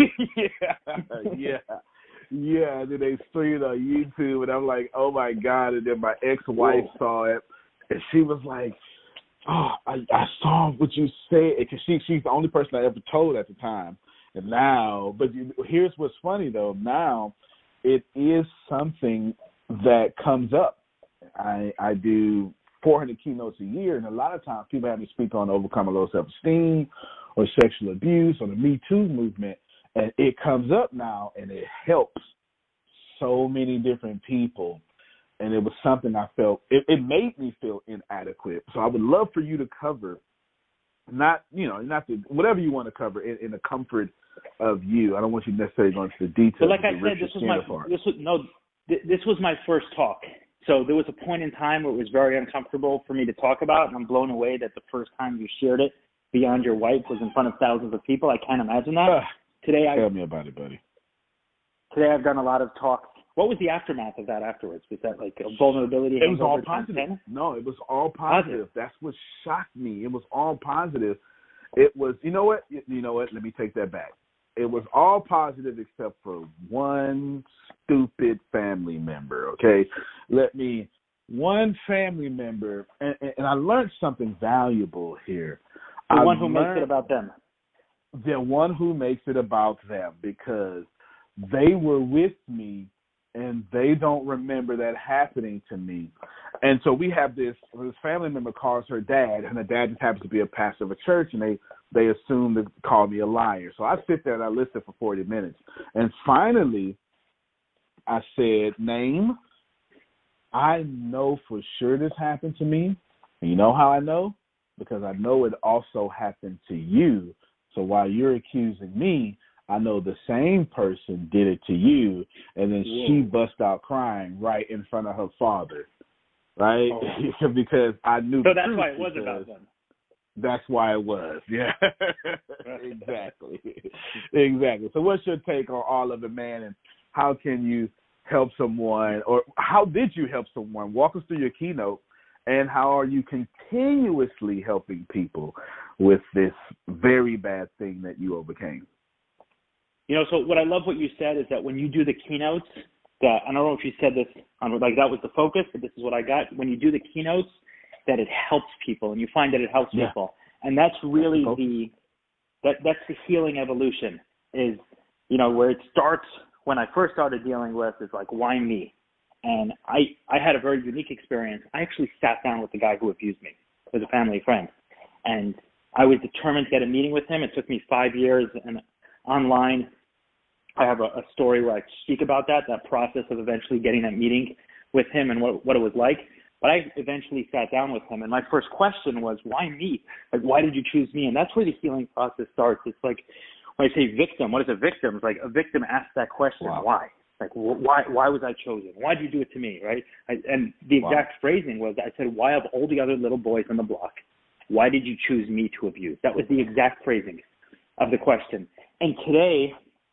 Yeah. And then they streamed it on YouTube, and I'm like, oh, my God. And then my ex-wife saw it, and she was like, oh, I saw what you said. Because she's the only person I ever told at the time. And now, but here's what's funny, though. Now it is something that comes up. I do 400 keynotes a year, and a lot of times people have me speak on overcoming low self-esteem or sexual abuse or the Me Too movement, and it comes up now, and it helps so many different people. And it was something I felt, it made me feel inadequate. So I would love for you to cover, whatever you want to cover in the comfort of you. I don't want you necessarily going into the details. But like I said, this was my first talk. So there was a point in time where it was very uncomfortable for me to talk about, and I'm blown away that the first time you shared it beyond your wife was in front of thousands of people. I can't imagine that. Tell me about it, buddy. Today I've done a lot of talks. What was the aftermath of that afterwards? Was that like a vulnerability? It was all positive. No, it was all positive. That's what shocked me. It was all positive. It was, you know what? Let me take that back. It was all positive except for one stupid family member, okay? One family member, and I learned something valuable here. The one who makes it about them. The one who makes it about them, because they were with me and they don't remember that happening to me. And so we have this family member calls her dad, and the dad just happens to be a pastor of a church, and they assume to call me a liar. So I sit there and I listen for 40 minutes. And finally, I said, name, I know for sure this happened to me. And you know how I know? Because I know it also happened to you. So while you're accusing me, I know the same person did it to you. And then she bust out crying right in front of her father, right? Oh. Because I knew so that's why it was about them. That's why it was. Yeah, exactly. Exactly. So what's your take on all of it, man? And how can you help someone, or how did you help someone? Walk us through your keynote, and how are you continuously helping people with this very bad thing that you overcame? You know, so what I love what you said is that when you do the keynotes, that I don't know if you said this on like that was the focus, but this is what I got. When you do the keynotes, that it helps people, and you find that it helps people, and that's really that's the healing evolution. Is, you know, where it starts when I first started dealing with is like, why me? And I had a very unique experience. I actually sat down with the guy who abused me. It was a family friend, and I was determined to get a meeting with him. It took me 5 years, and online I have a story where I speak about that process of eventually getting that meeting with him and what it was like. But I eventually sat down with him, and my first question was, why me? Like, why did you choose me? And that's where the healing process starts. It's like, when I say victim, what is a victim? It's like a victim asks that question, why? Like, why was I chosen? Why did you do it to me, right? And the exact phrasing was, I said, why of all the other little boys on the block, why did you choose me to abuse? That was the exact phrasing of the question. And today,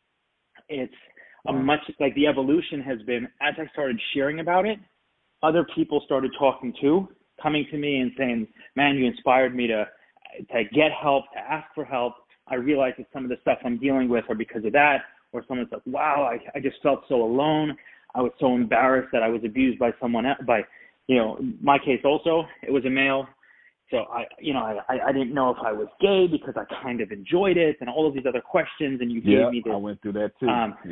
it's a much, like the evolution has been, as I started sharing about it, other people started talking too, coming to me and saying, man, you inspired me to get help, to ask for help. I realized that some of the stuff I'm dealing with are because of that. Or someone's like, wow, I just felt so alone. I was so embarrassed that I was abused by someone else, my case also, it was a male. So I didn't know if I was gay because I kind of enjoyed it, and all of these other questions. And you gave me this. I went through that too.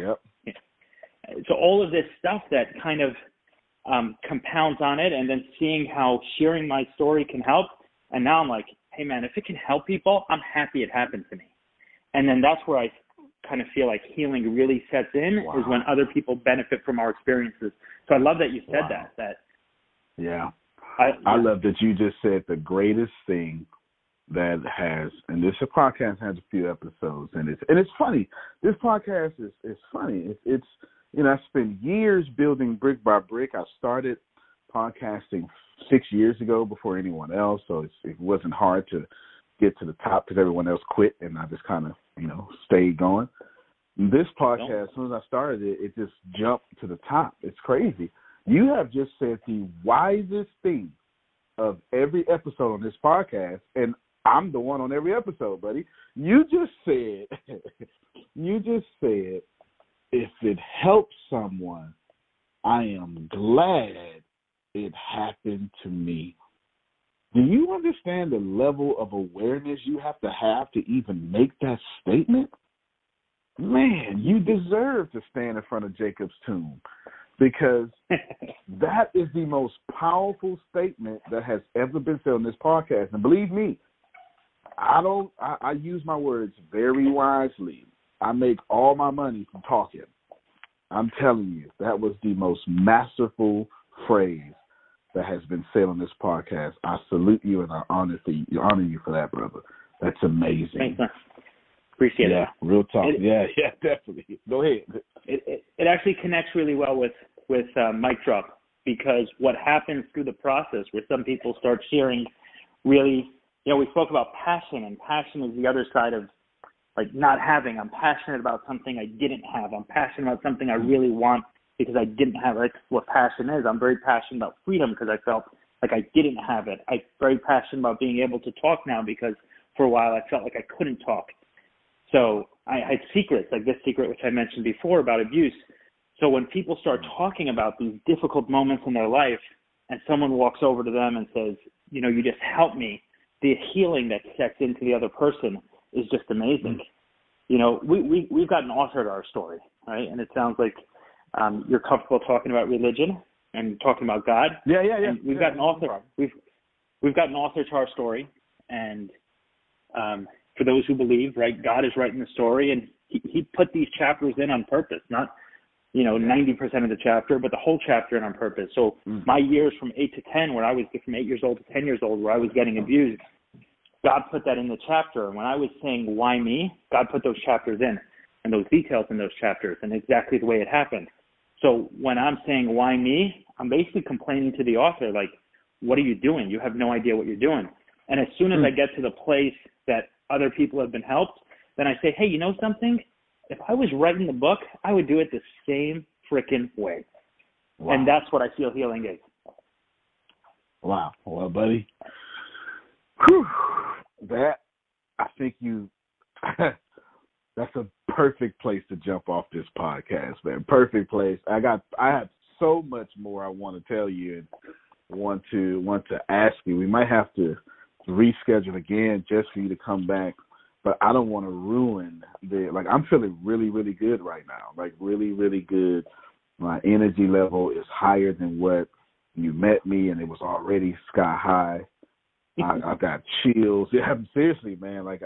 So all of this stuff that kind of compounds on it, and then seeing how sharing my story can help. And now I'm like, hey man, if it can help people, I'm happy it happened to me. And then that's where I kind of feel like healing really sets in, is when other people benefit from our experiences. So I love that you said that. I love that you just said the greatest thing that has, and this podcast has a few episodes, and it's funny. This podcast is funny. It's I spent years building brick by brick. I started podcasting 6 years ago before anyone else, so it wasn't hard to get to the top because everyone else quit, and I just kind of stayed going. And this podcast, as soon as I started it, it just jumped to the top. It's crazy. You have just said the wisest thing of every episode on this podcast, and I'm the one on every episode, buddy. You just said, if it helps someone, I am glad it happened to me. Do you understand the level of awareness you have to even make that statement? Man, you deserve to stand in front of Jacob's tomb, because that is the most powerful statement that has ever been said on this podcast. And believe me, I use my words very wisely. I make all my money from talking. I'm telling you, that was the most masterful phrase that has been said on this podcast. I salute you, and I honor you for that, brother. That's amazing. Thanks, man. Appreciate it. Yeah, real talk. Yeah, definitely. Go ahead. It actually connects really well with Mic Drop, because what happens through the process where some people start sharing really, we spoke about passion, and passion is the other side of like not having. I'm passionate about something I didn't have. I'm passionate about something I really want because I didn't have it. That's what passion is. I'm very passionate about freedom because I felt like I didn't have it. I'm very passionate about being able to talk now because for a while I felt like I couldn't talk. So I had secrets, like this secret, which I mentioned before about abuse. So when people start talking about these difficult moments in their life and someone walks over to them and says, you know, you just helped me, the healing that sets into the other person is just amazing. You know, we've got an author to our story, right? And it sounds like you're comfortable talking about religion and talking about God. Yeah. And we've got an author. We've got an author to our story, and for those who believe, right, God is writing the story, and he put these chapters in on purpose, not 90% of the chapter, but the whole chapter in on purpose. So my years from 8 to 10, where I was from 8 years old to 10 years old, where I was getting abused, God put that in the chapter. And when I was saying, why me, God put those chapters in and those details in those chapters and exactly the way it happened. So when I'm saying, why me, I'm basically complaining to the author, like, what are you doing? You have no idea what you're doing. And as soon as I get to the place that other people have been helped, then I say, hey, you know something? If I was writing the book, I would do it the same freaking way. Wow. And that's what I feel healing is. Wow. Well, buddy, whew, that, I think that's a perfect place to jump off this podcast, man. Perfect place. I have so much more I want to tell you and want to ask you. We might have to reschedule again just for you to come back. But I don't want to ruin I'm feeling really, really good right now. Like really, really good. My energy level is higher than what you met me, and it was already sky high. I got chills. Yeah, seriously, man. Like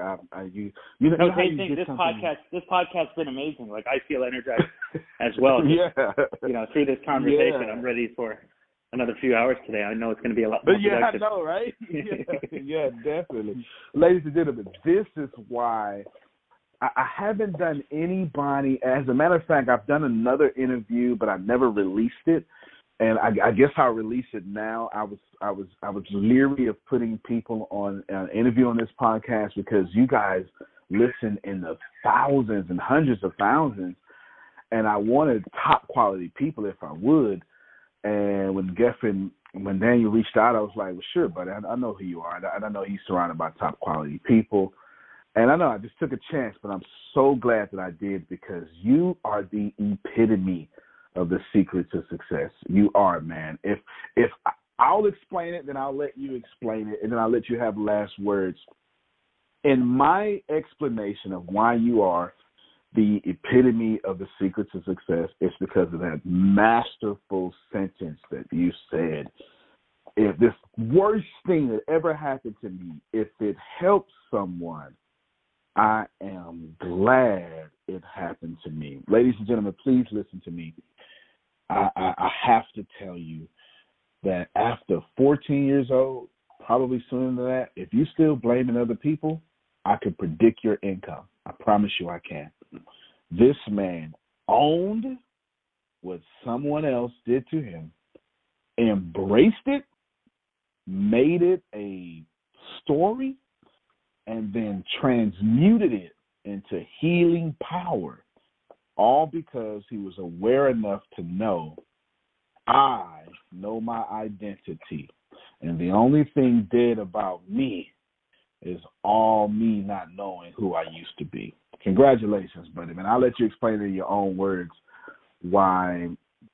this podcast's been amazing. Like I feel energized as well. Through this conversation, I'm ready for another few hours today. I know it's going to be a lot more productive. I know, right? Yeah, definitely. Ladies and gentlemen, this is why I haven't done anybody. As a matter of fact, I've done another interview, but I never released it. And I guess I'll release it now. I was leery of putting people on an interview on this podcast because you guys listen in the thousands and hundreds of thousands, and I wanted top quality people if I would. And when Daniel reached out, I was like, well, sure, buddy, I know who you are. And I know he's surrounded by top quality people. And I know I just took a chance, but I'm so glad that I did because you are the epitome of the secret to success. You are, man. If I'll explain it, then I'll let you explain it, and then I'll let you have last words. In my explanation of why you are the epitome of the secret to success, it's because of that masterful sentence that you said. If this worst thing that ever happened to me, if it helps someone, I am glad it happened to me. Ladies and gentlemen, please listen to me. I have to tell you that after 14 years old, probably sooner than that, if you're still blaming other people, I can predict your income. I promise you I can. This man owned what someone else did to him, embraced it, made it a story, and then transmuted it into healing power, all because he was aware enough to know, I know my identity, and the only thing dead about me is all me not knowing who I used to be. Congratulations, buddy, man. I'll let you explain in your own words why,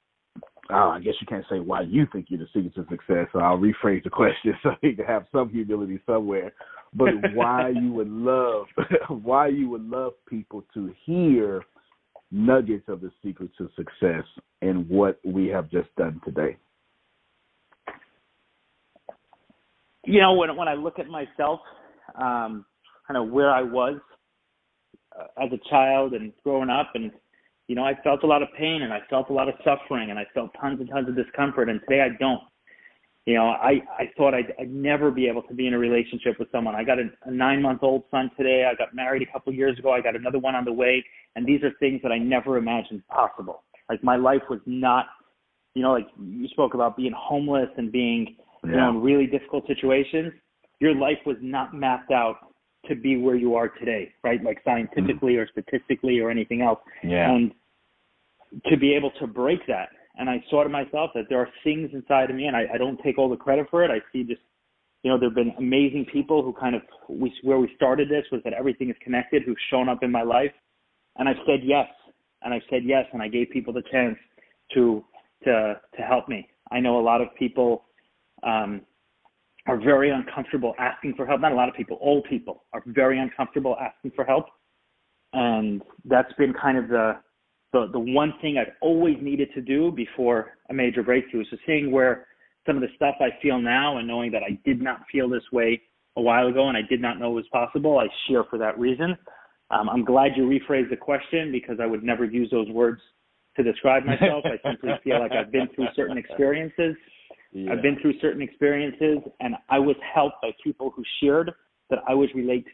I guess you can't say why you think you're the secret to success, so I'll rephrase the question so you can have some humility somewhere, but why you would love people to hear nuggets of the secret to success in what we have just done today. You know, when I look at myself, kind of where I was as a child and growing up, and you know, I felt a lot of pain and I felt a lot of suffering and I felt tons and tons of discomfort, and today I don't. You know, I thought I'd never be able to be in a relationship with someone. I got a 9-month-old son today. I got married a couple of years ago. I got another one on the way, and these are things that I never imagined possible. Like my life was not, you know, like you spoke about being homeless and being, you know, in really difficult situations. Your life was not mapped out to be where you are today, right? Like scientifically or statistically or anything else. Yeah. And to be able to break that. And I saw to myself that there are things inside of me, and I don't take all the credit for it. I see just, you know, there have been amazing people who kind of, where we started this was that everything is connected, who've shown up in my life. And I've said yes. And I said yes, and I gave people the chance to help me. I know a lot of people are very uncomfortable asking for help. Not a lot of people, old people are very uncomfortable asking for help. And that's been kind of the one thing I've always needed to do before a major breakthrough. So seeing where some of the stuff I feel now and knowing that I did not feel this way a while ago and I did not know it was possible, I share for that reason. I'm glad you rephrased the question because I would never use those words to describe myself. I simply feel like I've been through certain experiences. Yeah. I've been through certain experiences, and I was helped by people who shared that I was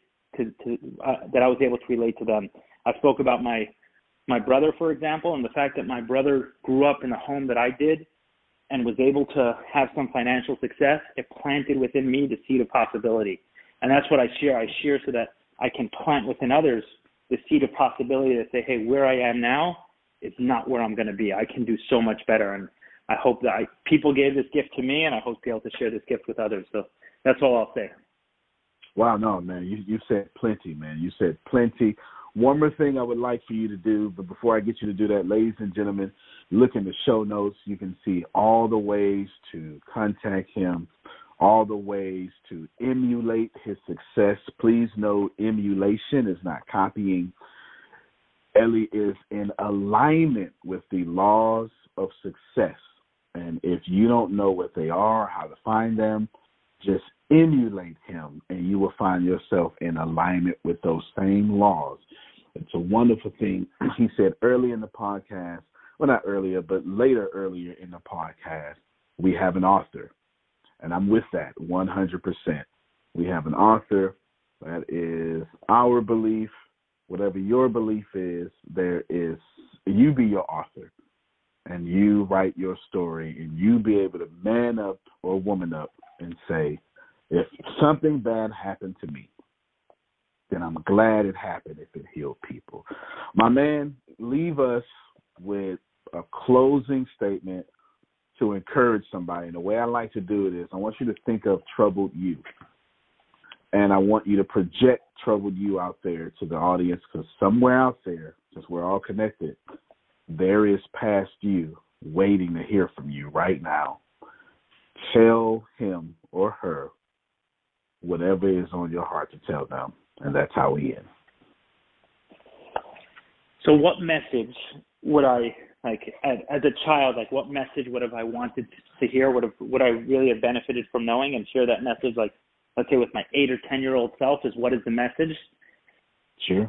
that I was able to relate to them. I spoke about my brother, for example, and the fact that my brother grew up in the home that I did and was able to have some financial success. It planted within me the seed of possibility, and that's what I share. I share so that I can plant within others the seed of possibility to say, hey, where I am now is not where I'm going to be. I can do so much better, and I hope that people gave this gift to me, and I hope to be able to share this gift with others. So that's all I'll say. Wow, no, man, you said plenty, man. You said plenty. One more thing I would like for you to do, but before I get you to do that, ladies and gentlemen, look in the show notes. You can see all the ways to contact him, all the ways to emulate his success. Please know emulation is not copying. Ellie is in alignment with the laws of success. And if you don't know what they are, how to find them, just emulate him, and you will find yourself in alignment with those same laws. It's a wonderful thing. He said early in the podcast, well, not earlier, but earlier in the podcast, we have an author. And I'm with that 100%. We have an author. That is our belief. Whatever your belief is, you be your author. And you write your story, and you be able to man up or woman up and say, if something bad happened to me, then I'm glad it happened if it healed people. My man, leave us with a closing statement to encourage somebody. And the way I like to do it is I want you to think of troubled you. And I want you to project troubled you out there to the audience, because somewhere out there, since we're all connected, there is past you waiting to hear from you right now. Tell him or her whatever is on your heart to tell them, and that's how we end. So what message would I, as a child, what message would have I wanted to hear? Would I really have benefited from knowing and share that message, let's say with my 8 or 10-year-old self, is what is the message? Sure.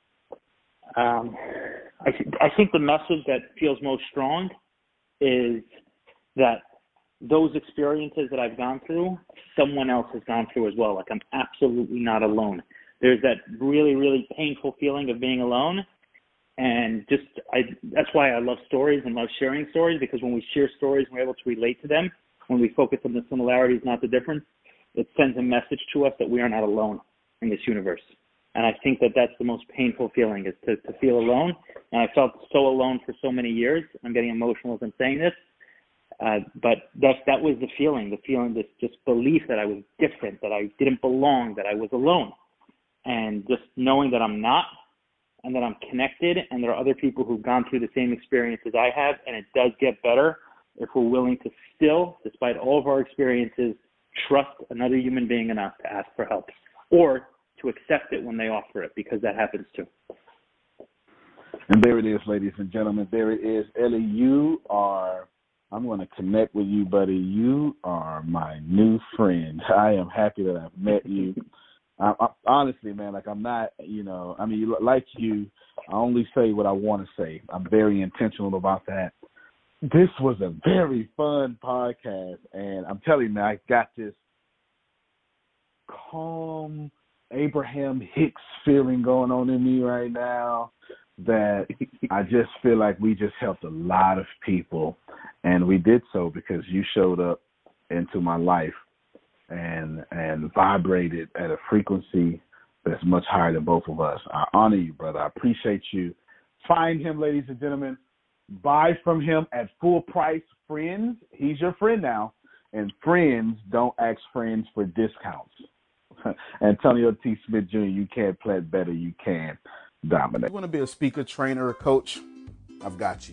I think the message that feels most strong is that those experiences that I've gone through, someone else has gone through as well. I'm absolutely not alone. There's that really, really painful feeling of being alone. And that's why I love stories and love sharing stories, because when we share stories and we're able to relate to them, when we focus on the similarities, not the difference, it sends a message to us that we are not alone in this universe. And I think that that's the most painful feeling, is to feel alone. And I felt so alone for so many years. I'm getting emotional as I'm saying this. But that was the feeling, this belief that I was different, that I didn't belong, that I was alone. And just knowing that I'm not, and that I'm connected, and there are other people who've gone through the same experiences I have, and it does get better if we're willing to still, despite all of our experiences, trust another human being enough to ask for help, or to accept it when they offer it, because that happens too. And there it is, ladies and gentlemen. There it is. Ellie, I'm going to connect with you, buddy. You are my new friend. I am happy that I've met you. I honestly, man, I'm not, like you, I only say what I want to say. I'm very intentional about that. This was a very fun podcast, and I'm telling you, man, I got this calm Abraham Hicks feeling going on in me right now, that I just feel like we just helped a lot of people, and we did so because you showed up into my life and vibrated at a frequency that's much higher than both of us. I honor you, brother. I appreciate you. Find him, ladies and gentlemen. Buy from him at full price. Friends, he's your friend now, and friends don't ask friends for discounts. Antonio T. Smith Jr., you can't plant better, you can dominate. You want to be a speaker, trainer, or coach? I've got you.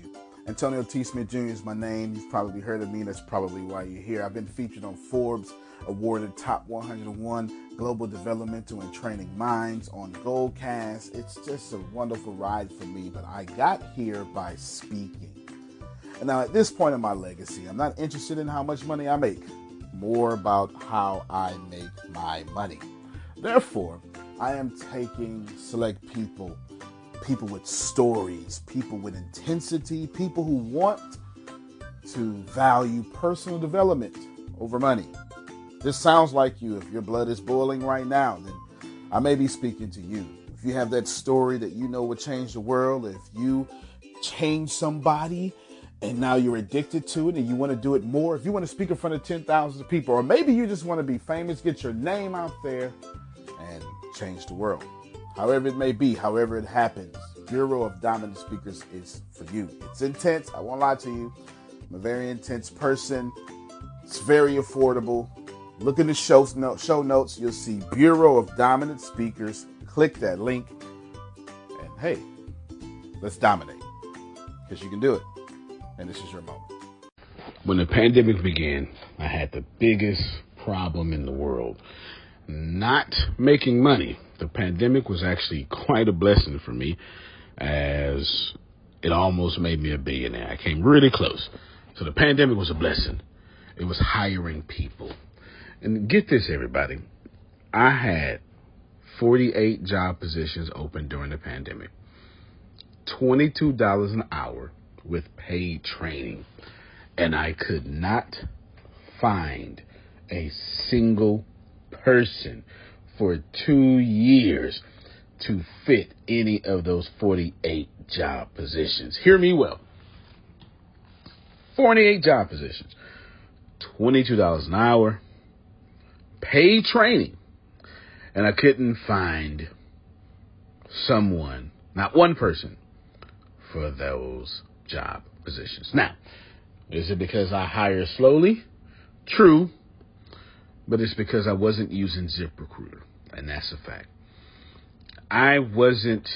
Antonio T. Smith Jr. is my name. You've probably heard of me. That's probably why you're here. I've been featured on Forbes, awarded Top 101 Global Developmental and Training Minds on Goldcast. It's just a wonderful ride for me, but I got here by speaking. And now at this point in my legacy, I'm not interested in how much money I make, more about how I make my money. Therefore, I am taking select people with stories, people with intensity, people who want to value personal development over money. This sounds like you. If your blood is boiling right now, then I may be speaking to you. If you have that story that you know would change the world, if you change somebody and now you're addicted to it and you want to do it more, if you want to speak in front of 10,000 people, or maybe you just want to be famous, get your name out there and change the world. However it may be, however it happens, Bureau of Dominant Speakers is for you. It's intense. I won't lie to you. I'm a very intense person. It's very affordable. Look in the show notes. You'll see Bureau of Dominant Speakers. Click that link. And hey, let's dominate. Because you can do it. And this is your moment. When the pandemic began, I had the biggest problem in the world. Not making money. The pandemic was actually quite a blessing for me, as it almost made me a billionaire. I came really close. So the pandemic was a blessing. It was hiring people. And get this, everybody. I had 48 job positions open during the pandemic. $22 an hour with paid training. And I could not find a single person for 2 years to fit any of those 48 job positions. Hear me well. 48 job positions, $22 an hour, paid training, and I couldn't find someone, not one person, for those job positions. Now, is it because I hire slowly? True. But it's because I wasn't using ZipRecruiter, and that's a fact. I wasn't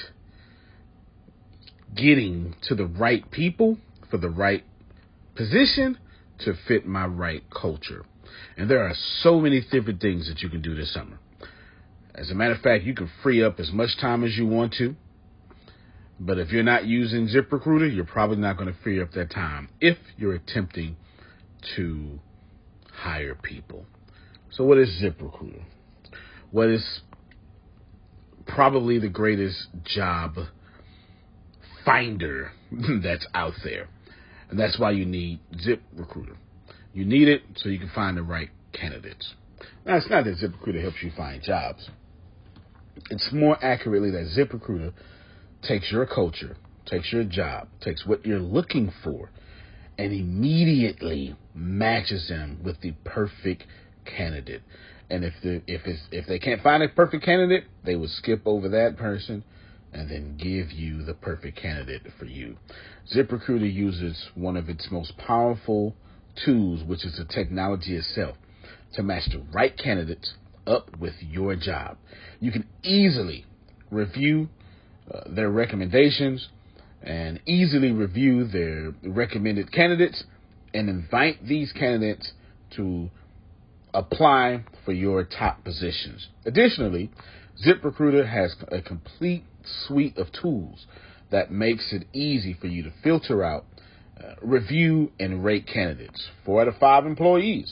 getting to the right people for the right position to fit my right culture. And there are so many different things that you can do this summer. As a matter of fact, you can free up as much time as you want to. But if you're not using ZipRecruiter, you're probably not going to free up that time if you're attempting to hire people. So what is ZipRecruiter? What is probably the greatest job finder that's out there. And that's why you need ZipRecruiter. You need it so you can find the right candidates. Now, it's not that ZipRecruiter helps you find jobs. It's more accurately that ZipRecruiter takes your culture, takes your job, takes what you're looking for, and immediately matches them with the perfect candidate. And if they can't find a perfect candidate, they will skip over that person and then give you the perfect candidate for you. ZipRecruiter uses one of its most powerful tools, which is the technology itself, to match the right candidates up with your job. You can easily review their recommendations and easily review their recommended candidates and invite these candidates to apply for your top positions. Additionally, ZipRecruiter has a complete suite of tools that makes it easy for you to filter out, review, and rate candidates. 4 out of 5 employees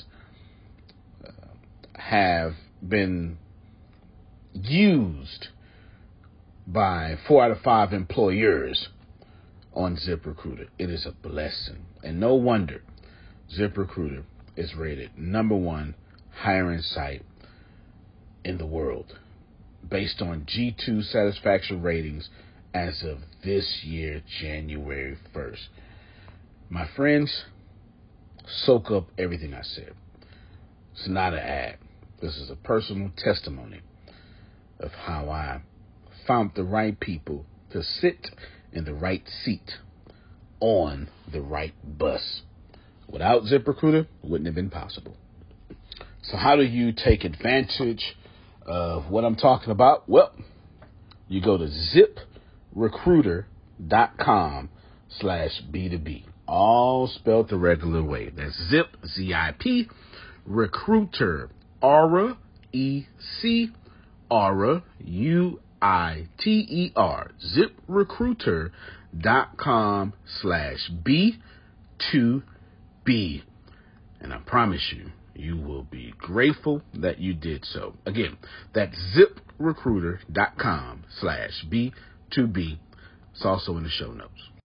have been used by 4 out of 5 employers on ZipRecruiter. It is a blessing. And no wonder ZipRecruiter is rated #1 hiring site in the world based on G2 satisfaction ratings as of this year, January 1st. My friends, soak up everything I said. It's not an ad. This is a personal testimony of how I found the right people to sit in the right seat on the right bus. Without ZipRecruiter, it wouldn't have been possible. So how do you take advantage of what I'm talking about? Well, you go to ZipRecruiter.com zip.com/B2B. All spelled the regular way. That's Zip, Z-I-P, Recruiter, Aura, E-C, Aura, U-I-T-E-R, ZipRecruiter.com/B2B. And I promise you, you will be grateful that you did so. Again, that's ZipRecruiter.com/B2B. It's also in the show notes.